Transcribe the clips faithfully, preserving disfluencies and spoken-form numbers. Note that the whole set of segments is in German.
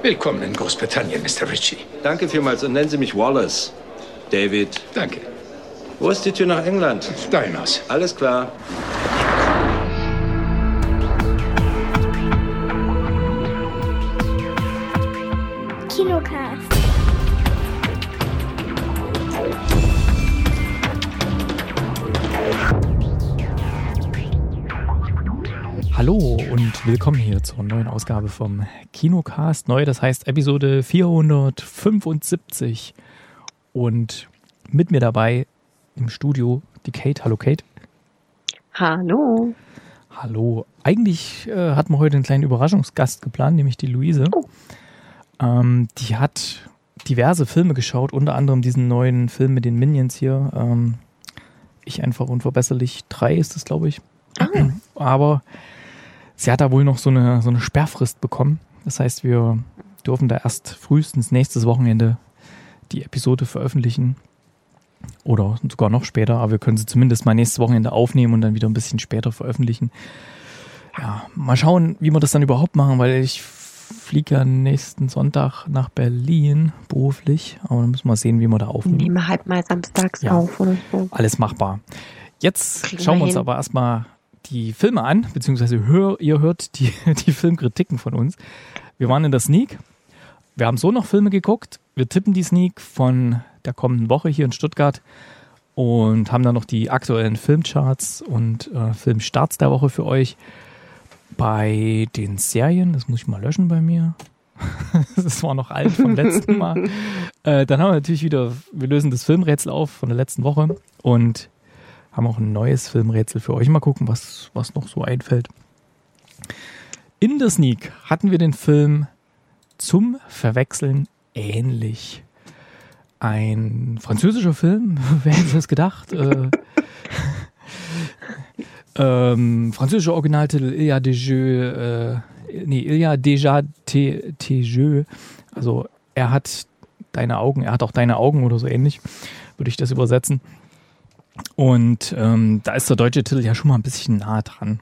Willkommen in Großbritannien, Mister Ritchie. Danke vielmals und nennen Sie mich Wallace. David. Danke. Wo ist die Tür nach England? Dein Haus. Alles klar. Kinocast. Hallo und willkommen hier zur neuen Ausgabe vom Kinocast. Neu, das heißt Episode vierhundertfünfundsiebzig. Und mit mir dabei im Studio die Kate. Hallo Kate. Hallo. Hallo. Eigentlich äh, hatten wir heute einen kleinen Überraschungsgast geplant, nämlich die Luise. Oh. Ähm, die hat diverse Filme geschaut, unter anderem diesen neuen Film mit den Minions hier. Ähm, ich einfach unverbesserlich drei ist das, glaube ich. Ah. Aber sie hat da wohl noch so eine, so eine Sperrfrist bekommen. Das heißt, wir dürfen da erst frühestens nächstes Wochenende die Episode veröffentlichen. Oder sogar noch später, aber wir können sie zumindest mal nächstes Wochenende aufnehmen und dann wieder ein bisschen später veröffentlichen. Ja, mal schauen, wie wir das dann überhaupt machen, weil ich fliege ja nächsten Sonntag nach Berlin beruflich. Aber dann müssen wir sehen, wie wir da aufnehmen. Nehmen wir halt mal samstags Ja. auf oder so. Alles machbar. Jetzt Kriegen schauen wir wir uns hin. aber erstmal die Filme an, beziehungsweise hör, ihr hört die, die Filmkritiken von uns. Wir waren in der Sneak. Wir haben so noch Filme geguckt. Wir tippen die Sneak von der kommenden Woche hier in Stuttgart und haben dann noch die aktuellen Filmcharts und äh, Filmstarts der Woche für euch. Bei den Serien, das muss ich mal löschen bei mir. Das war noch alt vom letzten Mal. Äh, dann haben wir natürlich wieder, wir lösen das Filmrätsel auf von der letzten Woche und haben auch ein neues Filmrätsel für euch. Mal gucken, was, was noch so einfällt. In der Sneak hatten wir den Film Zum Verwechseln ähnlich. Ein französischer Film, wer hätte das gedacht? äh, ähm, französischer Originaltitel Il y a des Jeux, äh, nee, Il y a déjà tes, tes Jeux. Also er hat deine Augen, er hat auch deine Augen oder so ähnlich, würde ich das übersetzen. Und ähm, da ist der deutsche Titel ja schon mal ein bisschen nah dran.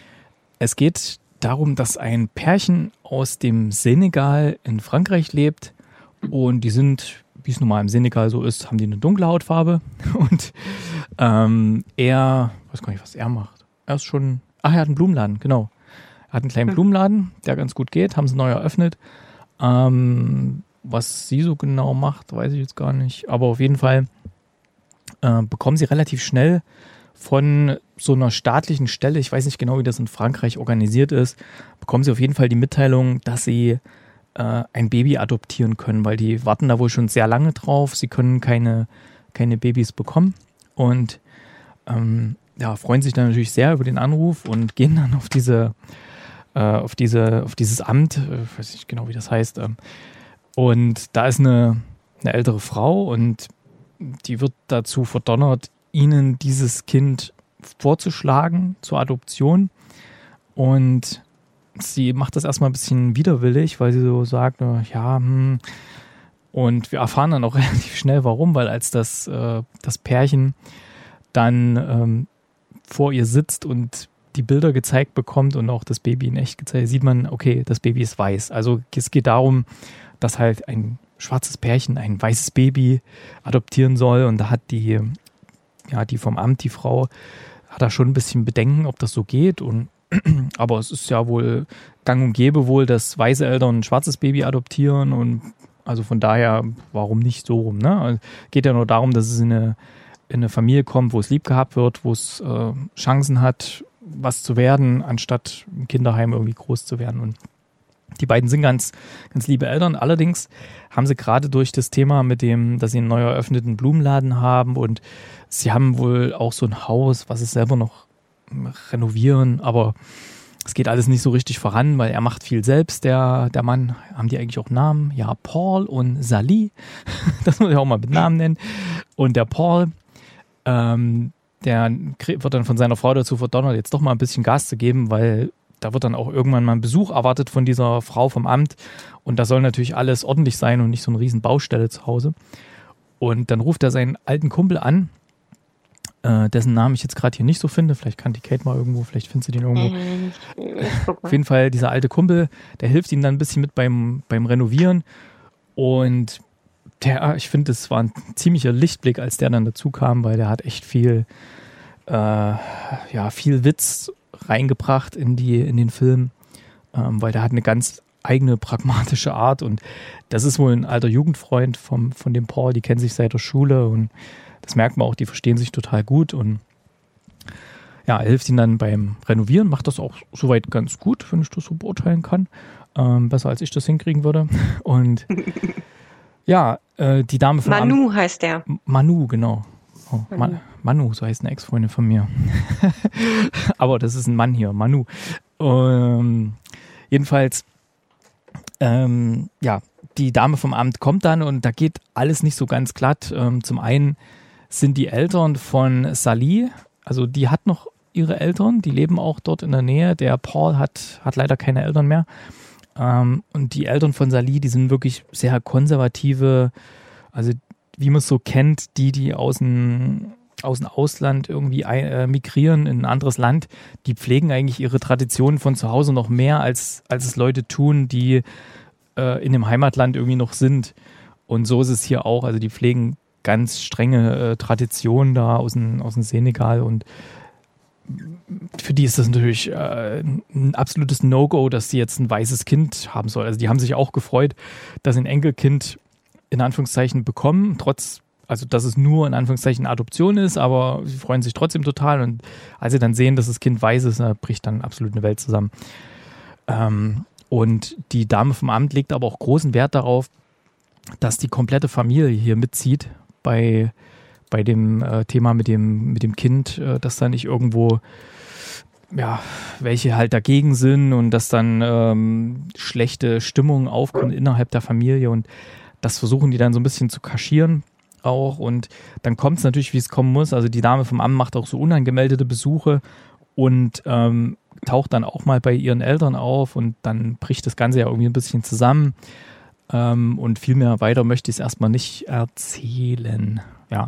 Es geht darum, dass ein Pärchen aus dem Senegal in Frankreich lebt und die sind, wie es nun mal im Senegal so ist, haben die eine dunkle Hautfarbe und ähm, er, ich weiß gar nicht, was er macht. Er ist schon, ach, er hat einen Blumenladen, genau. Er hat einen kleinen Blumenladen, der ganz gut geht, haben sie neu eröffnet. Ähm, was sie so genau macht, weiß ich jetzt gar nicht, aber auf jeden Fall äh, bekommen sie relativ schnell von so einer staatlichen Stelle, ich weiß nicht genau, wie das in Frankreich organisiert ist, bekommen sie auf jeden Fall die Mitteilung, dass sie äh, ein Baby adoptieren können, weil die warten da wohl schon sehr lange drauf. Sie können keine, keine Babys bekommen und ähm, ja, freuen sich dann natürlich sehr über den Anruf und gehen dann auf diese, äh, auf diese, auf dieses Amt, äh, ich weiß nicht genau, wie das heißt. Ähm, und da ist eine, eine ältere Frau und die wird dazu verdonnert, ihnen dieses Kind vorzuschlagen zur Adoption. Und sie macht das erstmal ein bisschen widerwillig, weil sie so sagt, ja, hm. Und wir erfahren dann auch relativ schnell, warum, weil als das, äh, das Pärchen dann ähm, vor ihr sitzt und die Bilder gezeigt bekommt und auch das Baby in echt gezeigt, sieht man, okay, das Baby ist weiß. Also es geht darum, dass halt ein schwarzes Pärchen ein weißes Baby adoptieren soll und da hat die, ja, die vom Amt, die Frau, hat da schon ein bisschen Bedenken, ob das so geht und aber es ist ja wohl gang und gäbe wohl, dass weiße Eltern ein schwarzes Baby adoptieren und also von daher, warum nicht so rum, ne? Also geht ja nur darum, dass es in eine, in eine Familie kommt, wo es lieb gehabt wird, wo es äh, Chancen hat, was zu werden, anstatt im Kinderheim irgendwie groß zu werden. Und die beiden sind ganz, ganz liebe Eltern. Allerdings haben sie gerade durch das Thema mit dem, dass sie einen neu eröffneten Blumenladen haben und sie haben wohl auch so ein Haus, was sie selber noch renovieren, aber es geht alles nicht so richtig voran, weil er macht viel selbst, der, der Mann. Haben die eigentlich auch Namen? Ja, Paul und Sally. Das muss ich auch mal mit Namen nennen. Und der Paul, ähm, der wird dann von seiner Frau dazu verdonnert, jetzt doch mal ein bisschen Gas zu geben, weil da wird dann auch irgendwann mal ein Besuch erwartet von dieser Frau vom Amt und da soll natürlich alles ordentlich sein und nicht so eine riesen Baustelle zu Hause. Und dann ruft er seinen alten Kumpel an, äh, dessen Namen ich jetzt gerade hier nicht so finde. Vielleicht kann die Kate mal irgendwo, vielleicht findet sie den irgendwo. Ähm, ich guck mal. Auf jeden Fall, dieser alte Kumpel, der hilft ihm dann ein bisschen mit beim, beim Renovieren. Und der, ich finde, das war ein ziemlicher Lichtblick, als der dann dazu kam, weil der hat echt viel, äh, ja, viel Witz reingebracht in die, in den Film, ähm, weil der hat eine ganz eigene pragmatische Art und das ist wohl ein alter Jugendfreund vom, von dem Paul, die kennen sich seit der Schule und das merkt man auch, die verstehen sich total gut und ja, er hilft ihm dann beim Renovieren, macht das auch soweit ganz gut, wenn ich das so beurteilen kann. Ähm, besser als ich das hinkriegen würde. Und ja, äh, die Dame von Manu Am- heißt der. Manu, genau. Oh, Manu. Ma- Manu, so heißt eine Ex-Freundin von mir. Aber das ist ein Mann hier, Manu. Ähm, jedenfalls, ähm, ja, die Dame vom Amt kommt dann und da geht alles nicht so ganz glatt. Ähm, zum einen sind die Eltern von Sally, also die hat noch ihre Eltern, die leben auch dort in der Nähe. Der Paul hat, hat leider keine Eltern mehr. Ähm, und die Eltern von Sally, die sind wirklich sehr konservative, also wie man es so kennt, die, die aus dem, aus dem Ausland irgendwie äh, migrieren in ein anderes Land, die pflegen eigentlich ihre Traditionen von zu Hause noch mehr, als, als es Leute tun, die äh, in dem Heimatland irgendwie noch sind. Und so ist es hier auch, also die pflegen ganz strenge äh, Traditionen da aus dem, aus dem Senegal und für die ist das natürlich äh, ein absolutes No-Go, dass sie jetzt ein weißes Kind haben soll. Also die haben sich auch gefreut, dass sie ein Enkelkind in Anführungszeichen bekommen, trotz, also dass es nur in Anführungszeichen Adoption ist, aber sie freuen sich trotzdem total und als sie dann sehen, dass das Kind weiß ist, da bricht dann absolut eine Welt zusammen. Ähm, und die Dame vom Amt legt aber auch großen Wert darauf, dass die komplette Familie hier mitzieht bei bei dem äh, Thema mit dem, mit dem Kind, äh, dass da nicht irgendwo, ja, welche halt dagegen sind und dass dann ähm, schlechte Stimmungen aufkommen innerhalb der Familie und das versuchen die dann so ein bisschen zu kaschieren auch und dann kommt es natürlich, wie es kommen muss. Also die Dame vom Amt macht auch so unangemeldete Besuche und ähm, taucht dann auch mal bei ihren Eltern auf und dann bricht das Ganze ja irgendwie ein bisschen zusammen ähm, und viel mehr weiter möchte ich es erstmal nicht erzählen. Ja.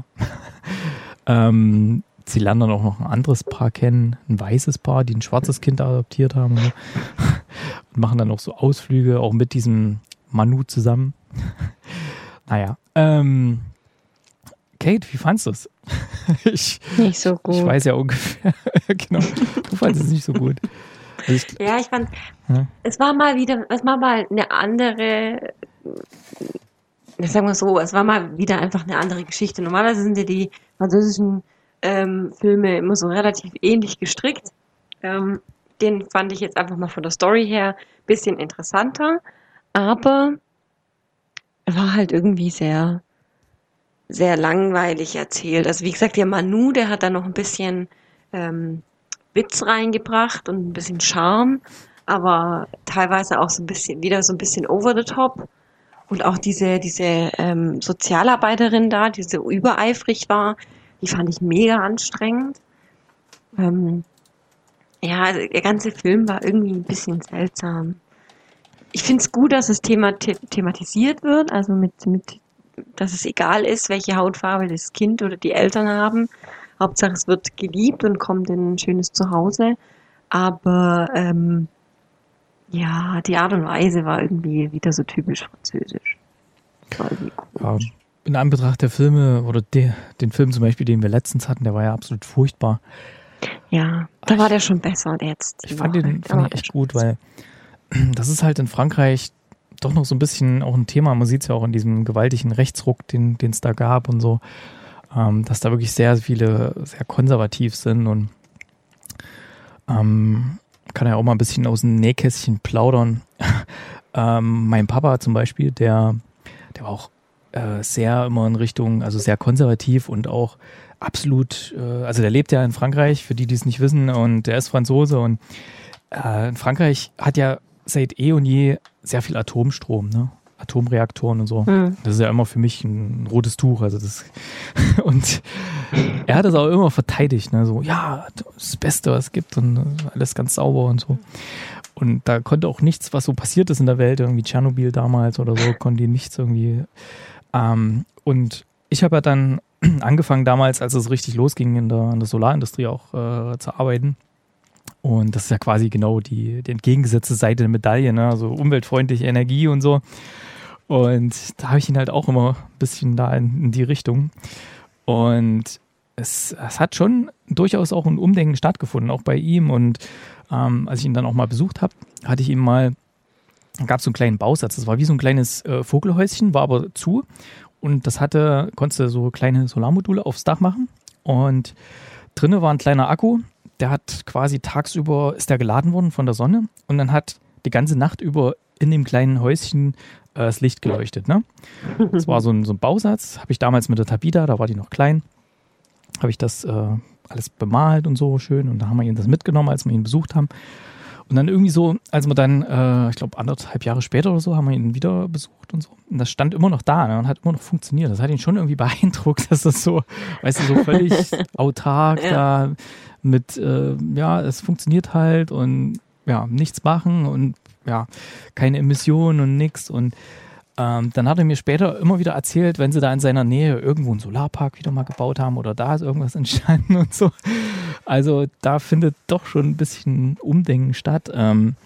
ähm, sie lernen dann auch noch ein anderes Paar kennen, ein weißes Paar, die ein schwarzes Kind adoptiert haben und, so. Und machen dann auch so Ausflüge, auch mit diesem Manu zusammen. Naja. Ähm, Kate, wie fandst du es? ich, Nicht so gut. Ich weiß ja ungefähr, genau, du fandest es nicht so gut. Also ich, Ja, ich fand, ja. es war mal wieder, es war mal eine andere, sagen wir so, es war mal wieder einfach eine andere Geschichte. Normalerweise sind ja die französischen ähm, Filme immer so relativ ähnlich gestrickt. Ähm, den fand ich jetzt einfach mal von der Story her ein bisschen interessanter, aber er war halt irgendwie sehr, sehr langweilig erzählt. Also wie gesagt, der Manu, der hat da noch ein bisschen ähm, Witz reingebracht und ein bisschen Charme, aber teilweise auch so ein bisschen, wieder so ein bisschen over the top. Und auch diese, diese ähm, Sozialarbeiterin da, die so übereifrig war, die fand ich mega anstrengend. Ähm, ja, also der ganze Film war irgendwie ein bisschen seltsam. Ich finde es gut, dass das Thema the- thematisiert wird, also mit, mit, dass es egal ist, welche Hautfarbe das Kind oder die Eltern haben. Hauptsache es wird geliebt und kommt in ein schönes Zuhause. Aber ähm, ja, die Art und Weise war irgendwie wieder so typisch französisch. Das war irgendwie Ja, komisch. in Anbetracht der Filme oder de, den Film zum Beispiel, den wir letztens hatten, der war ja absolut furchtbar. Ja, da war der schon besser jetzt. Ich fand den, fand den echt gut, weil das ist halt in Frankreich doch noch so ein bisschen auch ein Thema. Man sieht es ja auch in diesem gewaltigen Rechtsruck, den es da gab und so, ähm, dass da wirklich sehr viele sehr konservativ sind und ähm, kann ja auch mal ein bisschen aus dem Nähkästchen plaudern. ähm, mein Papa zum Beispiel, der, der war auch äh, sehr immer in Richtung, also sehr konservativ und auch absolut, äh, also der lebt ja in Frankreich, für die, die es nicht wissen, und der ist Franzose und äh, in Frankreich hat ja seit eh und je sehr viel Atomstrom, ne? Atomreaktoren und so. Hm. Das ist ja immer für mich ein rotes Tuch. Also das und er hat das auch immer verteidigt, ne? So, ja, das Beste, was es gibt und alles ganz sauber und so. Und da konnte auch nichts, was so passiert ist in der Welt, irgendwie Tschernobyl damals oder so, konnte die nichts irgendwie. Ähm, und ich habe ja dann angefangen damals, als es richtig losging, in der, in der Solarindustrie auch äh, zu arbeiten. Und das ist ja quasi genau die, die entgegengesetzte Seite der Medaille, ne? Also umweltfreundliche Energie und so. Und da habe ich ihn halt auch immer ein bisschen da in, in die Richtung. Und es, es hat schon durchaus auch ein Umdenken stattgefunden, auch bei ihm. Und ähm, als ich ihn dann auch mal besucht habe, hatte ich ihm mal, gab es so einen kleinen Bausatz. Das war wie so ein kleines äh, Vogelhäuschen, war aber zu. Und das hatte, konntest du so kleine Solarmodule aufs Dach machen. Und drinnen war ein kleiner Akku. Der hat quasi tagsüber, ist der geladen worden von der Sonne. Und dann hat die ganze Nacht über in dem kleinen Häuschen äh, das Licht geleuchtet. Ne? Das war so ein, so ein Bausatz. Habe ich damals mit der Tabita, da war die noch klein, habe ich das äh, alles bemalt und so schön. Und da haben wir ihn das mitgenommen, als wir ihn besucht haben. Und dann irgendwie so, als wir dann, äh, ich glaube anderthalb Jahre später oder so, haben wir ihn wieder besucht und so. Und das stand immer noch da, ne, und hat immer noch funktioniert. Das hat ihn schon irgendwie beeindruckt, dass das so, weißt du, so völlig autark ja. da mit, äh, ja, es funktioniert halt und ja, nichts machen und ja, keine Emissionen und nix. Und ähm, dann hat er mir später immer wieder erzählt, wenn sie da in seiner Nähe irgendwo einen Solarpark wieder mal gebaut haben oder da ist irgendwas entstanden und so. Also da findet doch schon ein bisschen Umdenken statt. Ähm,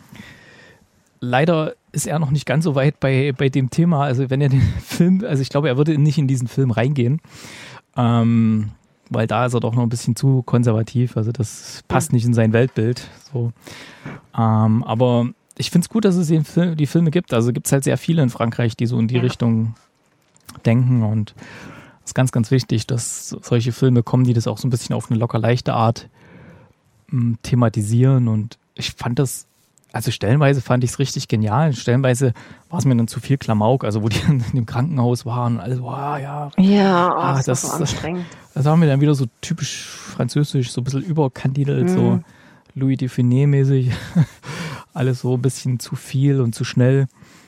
leider ist er noch nicht ganz so weit bei, bei dem Thema. Also wenn er den Film, also ich glaube, er würde nicht in diesen Film reingehen, ähm, weil da ist er doch noch ein bisschen zu konservativ. Also das passt nicht in sein Weltbild. So. Ähm, aber ich finde es gut, dass es den Film, die Filme gibt. Also gibt es halt sehr viele in Frankreich, die so in die ja. Richtung denken. Und es ist ganz, ganz wichtig, dass solche Filme kommen, die das auch so ein bisschen auf eine locker leichte Art m, thematisieren. Und ich fand das, also stellenweise fand ich es richtig genial. Stellenweise war es mir dann zu viel Klamauk, also wo die in dem Krankenhaus waren und alles, wow, ja. Ja, oh, ah, das, das war so anstrengend. Das war mir dann wieder so typisch französisch, so ein bisschen überkandidelt, mhm. so Louis Define-mäßig. Alles so ein bisschen zu viel und zu schnell.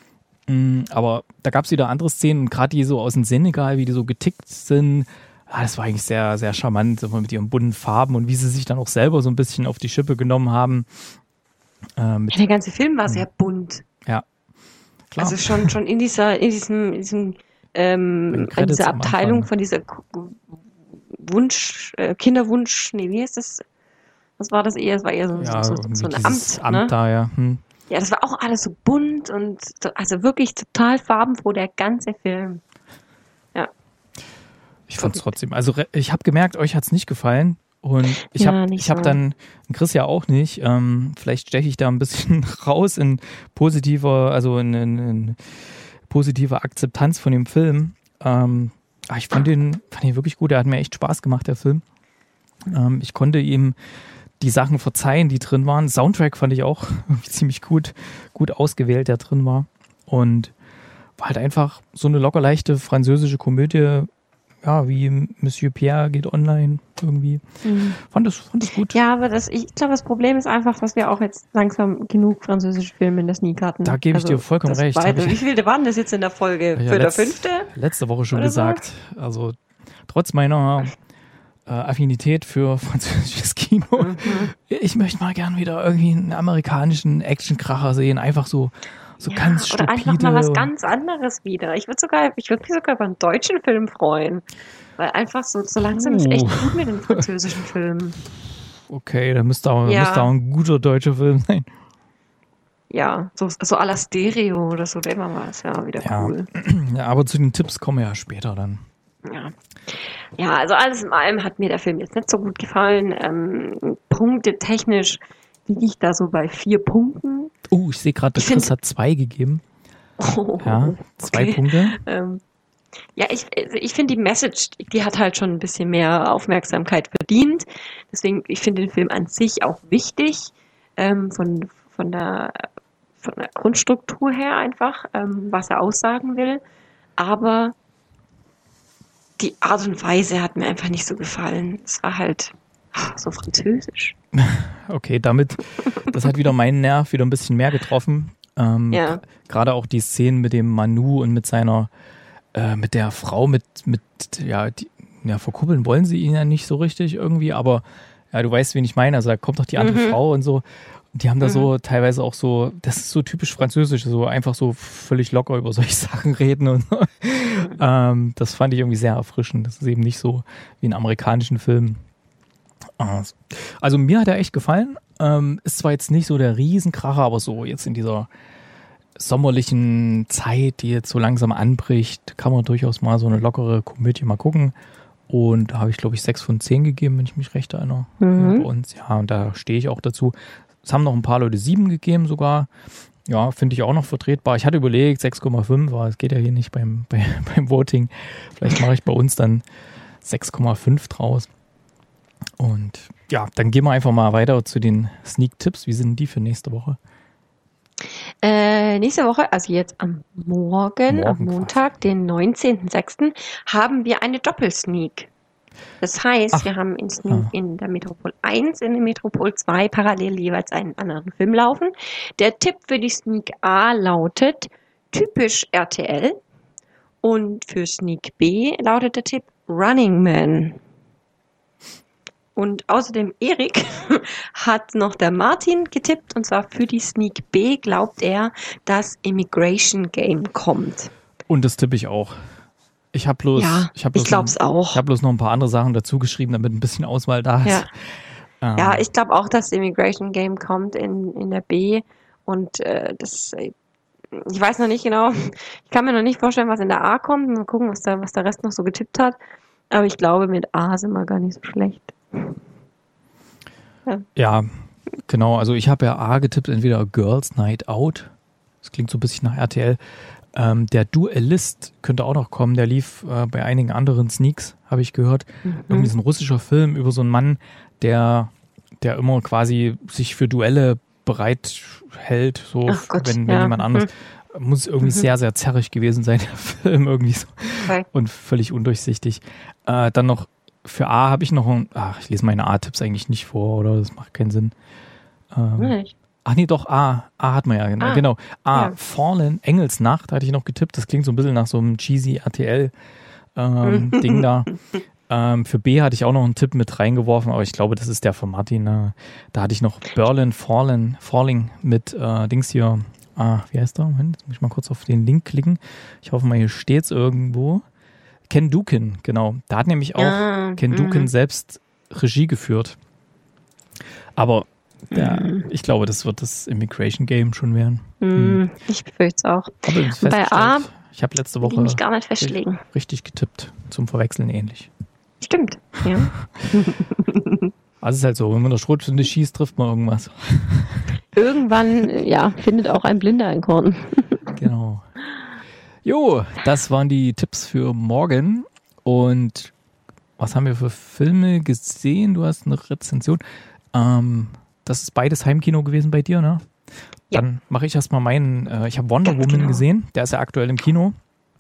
Aber da gab es wieder andere Szenen, gerade die so aus dem Senegal, wie die so getickt sind. Ah, das war eigentlich sehr, sehr charmant, so mit ihren bunten Farben und wie sie sich dann auch selber so ein bisschen auf die Schippe genommen haben. Äh, mit, ja, der ganze Film war sehr bunt. Ja, klar. Also schon, schon in dieser, in diesem, in diesem ähm, in dieser Abteilung von dieser Wunsch, äh, Kinderwunsch, nee, wie heißt das? Was war das eher? Es war eher so, ja, so, so, so ein Amt. Amt ne? da, ja. Hm. Ja, das war auch alles so bunt und also wirklich total farbenfroh, der ganze Film. Ja. Ich fand es trotzdem, also ich habe gemerkt, euch hat es nicht gefallen und ich ja, habe ich so. hab dann, Chris ja auch nicht, ähm, vielleicht steche ich da ein bisschen raus in positiver, also in, in, in positiver Akzeptanz von dem Film. Ähm, ich fand den, fand den wirklich gut, der hat mir echt Spaß gemacht, der Film. Ähm, ich konnte ihm die Sachen verzeihen, die drin waren. Soundtrack fand ich auch ziemlich gut, gut ausgewählt, der drin war. Und war halt einfach so eine locker leichte französische Komödie, ja, wie Monsieur Pierre geht online irgendwie. Mhm. Fand das, fand das gut. Ja, aber das, ich glaube, das Problem ist einfach, dass wir auch jetzt langsam genug französische Filme in der Sneak hatten. Da gebe ich also, dir vollkommen recht. War, wie viele waren das jetzt in der Folge? Ja, Für letzt, der fünfte? Letzte Woche schon gesagt. So? Also trotz meiner äh, Affinität für französisches Kino. Mhm. Ich möchte mal gern wieder irgendwie einen amerikanischen Actionkracher sehen. Einfach so, so ja, ganz stupide. Oder einfach mal was ganz anderes wieder. Ich würde sogar, ich würde mich sogar über einen deutschen Film freuen. Weil einfach so, so langsam oh. ist echt gut mit den französischen Filmen. Okay, da müsste auch, ja. müsste auch ein guter deutscher Film sein. Ja, so, so à la Stereo oder so, wäre mal was, ja, wieder ja. cool. Ja, aber zu den Tipps kommen wir ja später dann. Ja. Ja, also alles in allem hat mir der Film jetzt nicht so gut gefallen. Ähm, Punkte technisch liege ich da so bei vier Punkten. Oh, ich sehe gerade, der Chris hat zwei gegeben. Oh, ja, zwei okay. Punkte. Ähm, ja, ich, ich finde die Message, die hat halt schon ein bisschen mehr Aufmerksamkeit verdient. Deswegen, ich finde den Film an sich auch wichtig, ähm, von, von, der, von der Grundstruktur her einfach, ähm, was er aussagen will. Aber die Art und Weise hat mir einfach nicht so gefallen. Es war halt so französisch. Okay, damit, das hat wieder meinen Nerv wieder ein bisschen mehr getroffen. Ähm, ja. Gerade auch die Szenen mit dem Manu und mit seiner, äh, mit der Frau, mit, mit, ja, die, ja, verkuppeln wollen sie ihn ja nicht so richtig irgendwie, aber ja, du weißt, wen ich meine. Also da kommt doch die andere mhm. Frau und so. Die haben da Mhm. so teilweise auch so, das ist so typisch französisch, so einfach so völlig locker über solche Sachen reden und so. ähm, das fand ich irgendwie sehr erfrischend. Das ist eben nicht so wie in amerikanischen Filmen. Also mir hat er echt gefallen. Ähm, ist zwar jetzt nicht so der Riesenkracher, aber so jetzt in dieser sommerlichen Zeit, die jetzt so langsam anbricht, kann man durchaus mal so eine lockere Komödie mal gucken. Und da habe ich, glaube ich, sechs von zehn gegeben, wenn ich mich recht erinnere. Mhm. Ja, bei uns. Ja, und da stehe ich auch dazu. Es haben noch ein paar Leute sieben gegeben sogar. Ja, finde ich auch noch vertretbar. Ich hatte überlegt, sechs Komma fünf, aber es geht ja hier nicht beim, bei, beim Voting. Vielleicht mache ich bei uns dann sechs Komma fünf draus. Und ja, dann gehen wir einfach mal weiter zu den Sneak-Tipps. Wie sind die für nächste Woche? Äh, nächste Woche, also jetzt am Morgen, Morgen am Montag, den neunzehnten sechsten, haben wir eine Doppelsneak. Das heißt, Ach. wir haben in, Sneak Ah. in der Metropol eins, in der Metropol zwei parallel jeweils einen anderen Film laufen. Der Tipp für die Sneak A lautet typisch R T L und für Sneak B lautet der Tipp Running Man. Und außerdem Erik hat noch der Martin getippt, und zwar für die Sneak B glaubt er, dass Immigration Game kommt. Und das tippe ich auch. Ich habe bloß, Ja, ich hab ich bloß glaub's noch, auch. Ich habe bloß noch ein paar andere Sachen dazu geschrieben, damit ein bisschen Auswahl da ist. Ja. Ähm, Ja, ich glaube auch, dass Immigration Game kommt in, in der B. Und äh, das, äh, ich weiß noch nicht genau, ich kann mir noch nicht vorstellen, was in der A kommt. Mal gucken, was, da, was der Rest noch so getippt hat. Aber ich glaube, mit A sind wir gar nicht so schlecht. Ja, genau. Also ich habe ja A getippt, entweder Girls Night Out. Das klingt so ein bisschen nach R T L. Ähm, der Duellist könnte auch noch kommen. Der lief äh, bei einigen anderen Sneaks, habe ich gehört. Mhm. Irgendwie so ein russischer Film über so einen Mann, der, der immer quasi sich für Duelle bereit hält. So, Ach Gott, wenn, wenn ja. jemand anders. Muss irgendwie Mhm. sehr, sehr zerrig gewesen sein, der Film. Irgendwie so. Okay. Und völlig undurchsichtig. Äh, dann noch für A habe ich noch ein. Ach, ich lese meine A-Tipps eigentlich nicht vor, oder? Das macht keinen Sinn. Ähm, Nicht. Ach nee, doch, A. A hat man ja, genau. Ah, genau. A, ja. Fallen, Engelsnacht, hatte ich noch getippt. Das klingt so ein bisschen nach so einem cheesy R T L-Ding da. Ähm, für B hatte ich auch noch einen Tipp mit reingeworfen, aber ich glaube, das ist der von Martin. Ne? Da hatte ich noch Berlin Fallen, Falling mit äh, Dings hier. Ah, wie heißt der? Moment, jetzt muss ich mal kurz auf den Link klicken. Ich hoffe mal, hier steht's irgendwo. Ken Dukin, genau. Da hat nämlich auch Ah, Ken Dukin mhm. selbst Regie geführt. Aber ja, Mhm. ich glaube, das wird das Immigration Game schon werden. Hm, ich befürchte es auch. Aber ich Bei festgestellt, A ich habe letzte will ich Woche mich gar nicht festlegen. richtig getippt. Zum Verwechseln ähnlich. Stimmt, ja. Also es ist halt so, wenn man der Schrotflinte schießt, trifft man irgendwas. Irgendwann, äh, ja, findet auch ein Blinder ein Korn. Genau. Jo, das waren die Tipps für morgen. Und was haben wir für Filme gesehen? Du hast eine Rezension. Ähm, das ist beides Heimkino gewesen bei dir, ne? Ja. Dann mache ich erstmal meinen. Äh, ich habe Wonder Ganz Woman genau. gesehen. Der ist ja aktuell im Kino.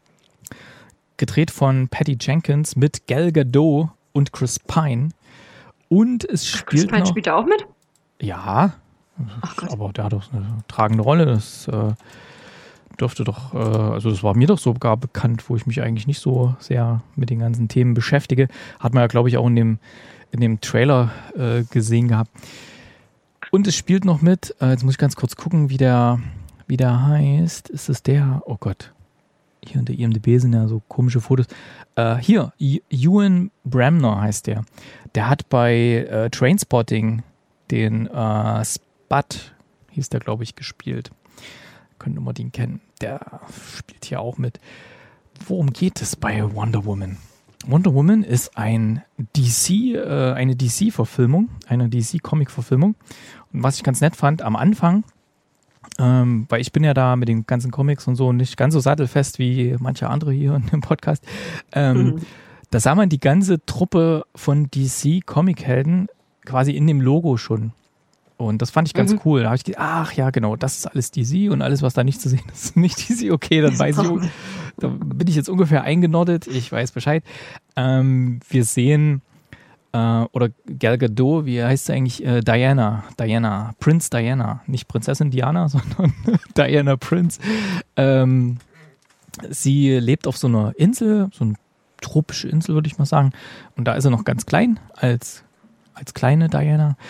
Gedreht von Patty Jenkins mit Gal Gadot und Chris Pine. Und es Chris spielt Pine noch... spielt er auch mit? Ja, Ach Gott. aber der hat doch eine tragende Rolle. Das äh, dürfte doch, äh, also das war mir doch sogar bekannt, wo ich mich eigentlich nicht so sehr mit den ganzen Themen beschäftige. Hat man ja, glaube ich, auch in dem, in dem Trailer äh, gesehen gehabt. Und es spielt noch mit, äh, jetzt muss ich ganz kurz gucken, wie der, wie der heißt. Ist es der? Oh Gott. Hier in der I M D B sind ja so komische Fotos. Äh, hier, Ewan Bremner heißt der. Der hat bei äh, Trainspotting den äh, Spud, hieß der, glaube ich, gespielt. Könnte man den kennen. Der spielt hier auch mit. Worum geht es bei Wonder Woman? Wonder Woman ist ein D C, äh, eine D C-Verfilmung, eine D C-Comic-Verfilmung. Und was ich ganz nett fand, am Anfang, ähm, weil ich bin ja da mit den ganzen Comics und so nicht ganz so sattelfest wie manche andere hier in dem Podcast, ähm, Mhm. da sah man die ganze Truppe von D C-Comic-Helden quasi in dem Logo schon. Und das fand ich ganz Mhm. cool. Da habe ich gedacht, ach ja, genau, das ist alles D C und alles, was da nicht zu sehen ist, ist nicht D C. Okay, dann weiß ich, da bin ich jetzt ungefähr eingenordet. Ich weiß Bescheid. Ähm, wir sehen, äh, oder Gal Gadot, wie heißt sie eigentlich? Äh, Diana, Diana, Prince Diana. Nicht Prinzessin Diana, sondern Diana Prince. Ähm, sie lebt auf so einer Insel, so eine tropische Insel, würde ich mal sagen. Und da ist sie noch ganz klein, als, als kleine Diana.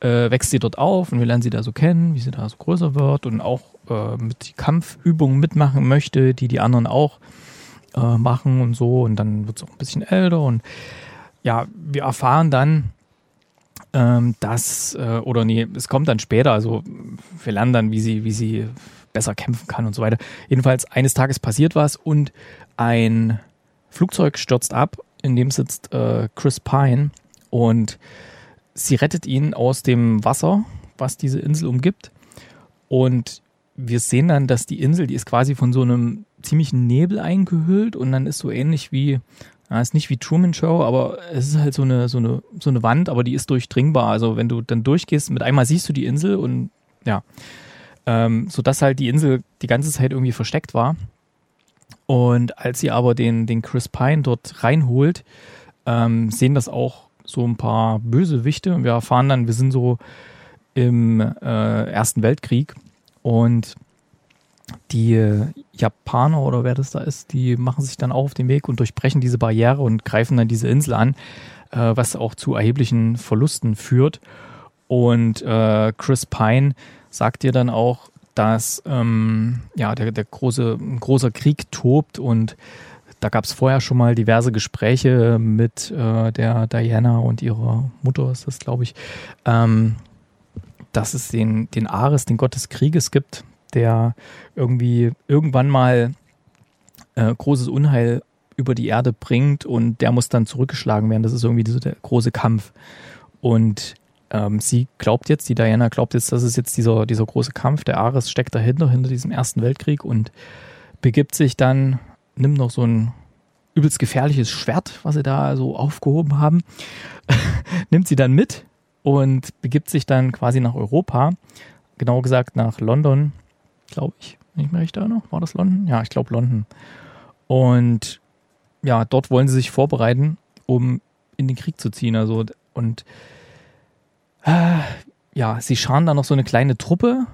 äh, wächst sie dort auf und wir lernen sie da so kennen, wie sie da so größer wird und auch äh, mit die Kampfübungen mitmachen möchte, die die anderen auch äh, machen und so. Und dann wird sie auch ein bisschen älter und ja, wir erfahren dann, ähm, dass, äh, oder nee, es kommt dann später, also wir lernen dann, wie sie, wie sie besser kämpfen kann und so weiter. Jedenfalls eines Tages passiert was und ein Flugzeug stürzt ab, in dem sitzt äh, Chris Pine und sie rettet ihn aus dem Wasser, was diese Insel umgibt. Und wir sehen dann, dass die Insel, die ist quasi von so einem ziemlichen Nebel eingehüllt und dann ist so ähnlich wie, ja, ist nicht wie Truman Show, aber es ist halt so eine, so eine, so eine Wand, aber die ist durchdringbar. Also wenn du dann durchgehst, mit einmal siehst du die Insel und ja, ähm, sodass halt die Insel die ganze Zeit irgendwie versteckt war. Und als sie aber den, den Chris Pine dort reinholt, ähm, sehen das auch so ein paar Bösewichte. Und wir erfahren dann, wir sind so im äh, Ersten Weltkrieg und die äh, Japaner oder wer das da ist, die machen sich dann auch auf den Weg und durchbrechen diese Barriere und greifen dann diese Insel an, äh, was auch zu erheblichen Verlusten führt. Und äh, Chris Pine sagt dir dann auch, dass ähm, ja, der, der große, ein großer Krieg tobt und da gab es vorher schon mal diverse Gespräche mit äh, der Diana und ihrer Mutter, ist das, glaube ich, ähm, dass es den, den Ares, den Gott des Krieges gibt, der irgendwie irgendwann mal äh, großes Unheil über die Erde bringt und der muss dann zurückgeschlagen werden. Das ist irgendwie so der große Kampf. Und ähm, sie glaubt jetzt, die Diana glaubt jetzt, das ist jetzt dieser, dieser große Kampf. Der Ares steckt dahinter, hinter diesem Ersten Weltkrieg und begibt sich dann, nimmt noch so ein übelst gefährliches Schwert, was sie da so aufgehoben haben, nimmt sie dann mit und begibt sich dann quasi nach Europa, genauer gesagt nach London, glaube ich, wenn ich mich recht erinnere. War das London? Ja, ich glaube London. Und ja, dort wollen sie sich vorbereiten, um in den Krieg zu ziehen. Also und äh, ja, sie scharen da noch so eine kleine Truppe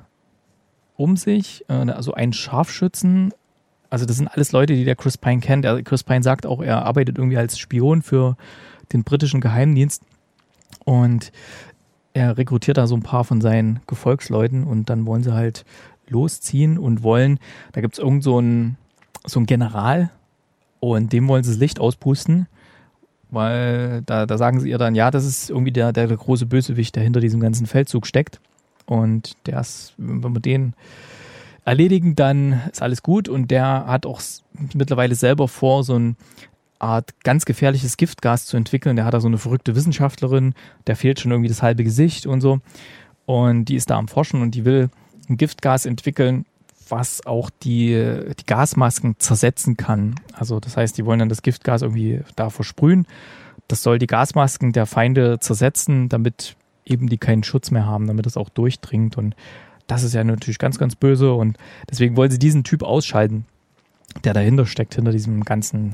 um sich, äh, also einen Scharfschützen. Also das sind alles Leute, die der Chris Pine kennt. Der Chris Pine sagt auch, er arbeitet irgendwie als Spion für den britischen Geheimdienst und er rekrutiert da so ein paar von seinen Gefolgsleuten und dann wollen sie halt losziehen und wollen, da gibt es irgend so einen so einen General und dem wollen sie das Licht auspusten, weil da, da sagen sie ihr dann, ja, das ist irgendwie der, der, der große Bösewicht, der hinter diesem ganzen Feldzug steckt und der ist, wenn wir den erledigen, dann ist alles gut und der hat auch mittlerweile selber vor, so eine Art ganz gefährliches Giftgas zu entwickeln. Der hat da so eine verrückte Wissenschaftlerin, der fehlt schon irgendwie das halbe Gesicht und so und die ist da am Forschen und die will ein Giftgas entwickeln, was auch die, die Gasmasken zersetzen kann. Also das heißt, die wollen dann das Giftgas irgendwie da versprühen. Das soll die Gasmasken der Feinde zersetzen, damit eben die keinen Schutz mehr haben, damit es auch durchdringt und das ist ja natürlich ganz, ganz böse und deswegen wollen sie diesen Typ ausschalten, der dahinter steckt, hinter diesem ganzen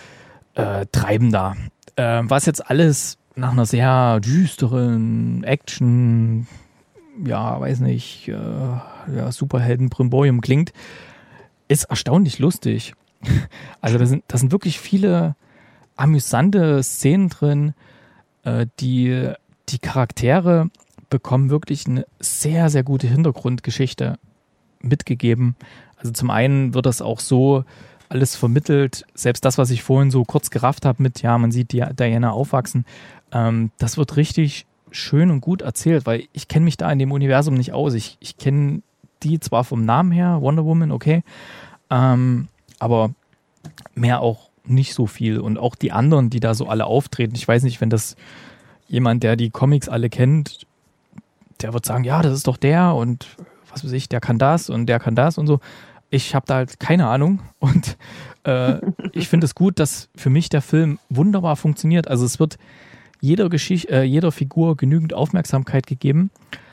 äh, Treiben da. Äh, was jetzt alles nach einer sehr düsteren Action, ja, weiß nicht, äh, ja, Superhelden-Brimborium klingt, ist erstaunlich lustig. Also da sind, da sind wirklich viele amüsante Szenen drin, äh, die die Charaktere bekommen wirklich eine sehr, sehr gute Hintergrundgeschichte mitgegeben. Also zum einen wird das auch so alles vermittelt, selbst das, was ich vorhin so kurz gerafft habe mit, ja, man sieht die Diana aufwachsen, ähm, das wird richtig schön und gut erzählt, weil ich kenne mich da in dem Universum nicht aus. Ich, ich kenne die zwar vom Namen her, Wonder Woman, okay, ähm, aber mehr auch nicht so viel. Und auch die anderen, die da so alle auftreten, ich weiß nicht, wenn das jemand, der die Comics alle kennt, der wird sagen, ja, das ist doch der und was weiß ich, der kann das und der kann das und so. Ich habe da halt keine Ahnung und äh, ich finde es gut, dass für mich der Film wunderbar funktioniert. Also es wird jeder Geschichte, äh, jeder Figur genügend Aufmerksamkeit gegeben.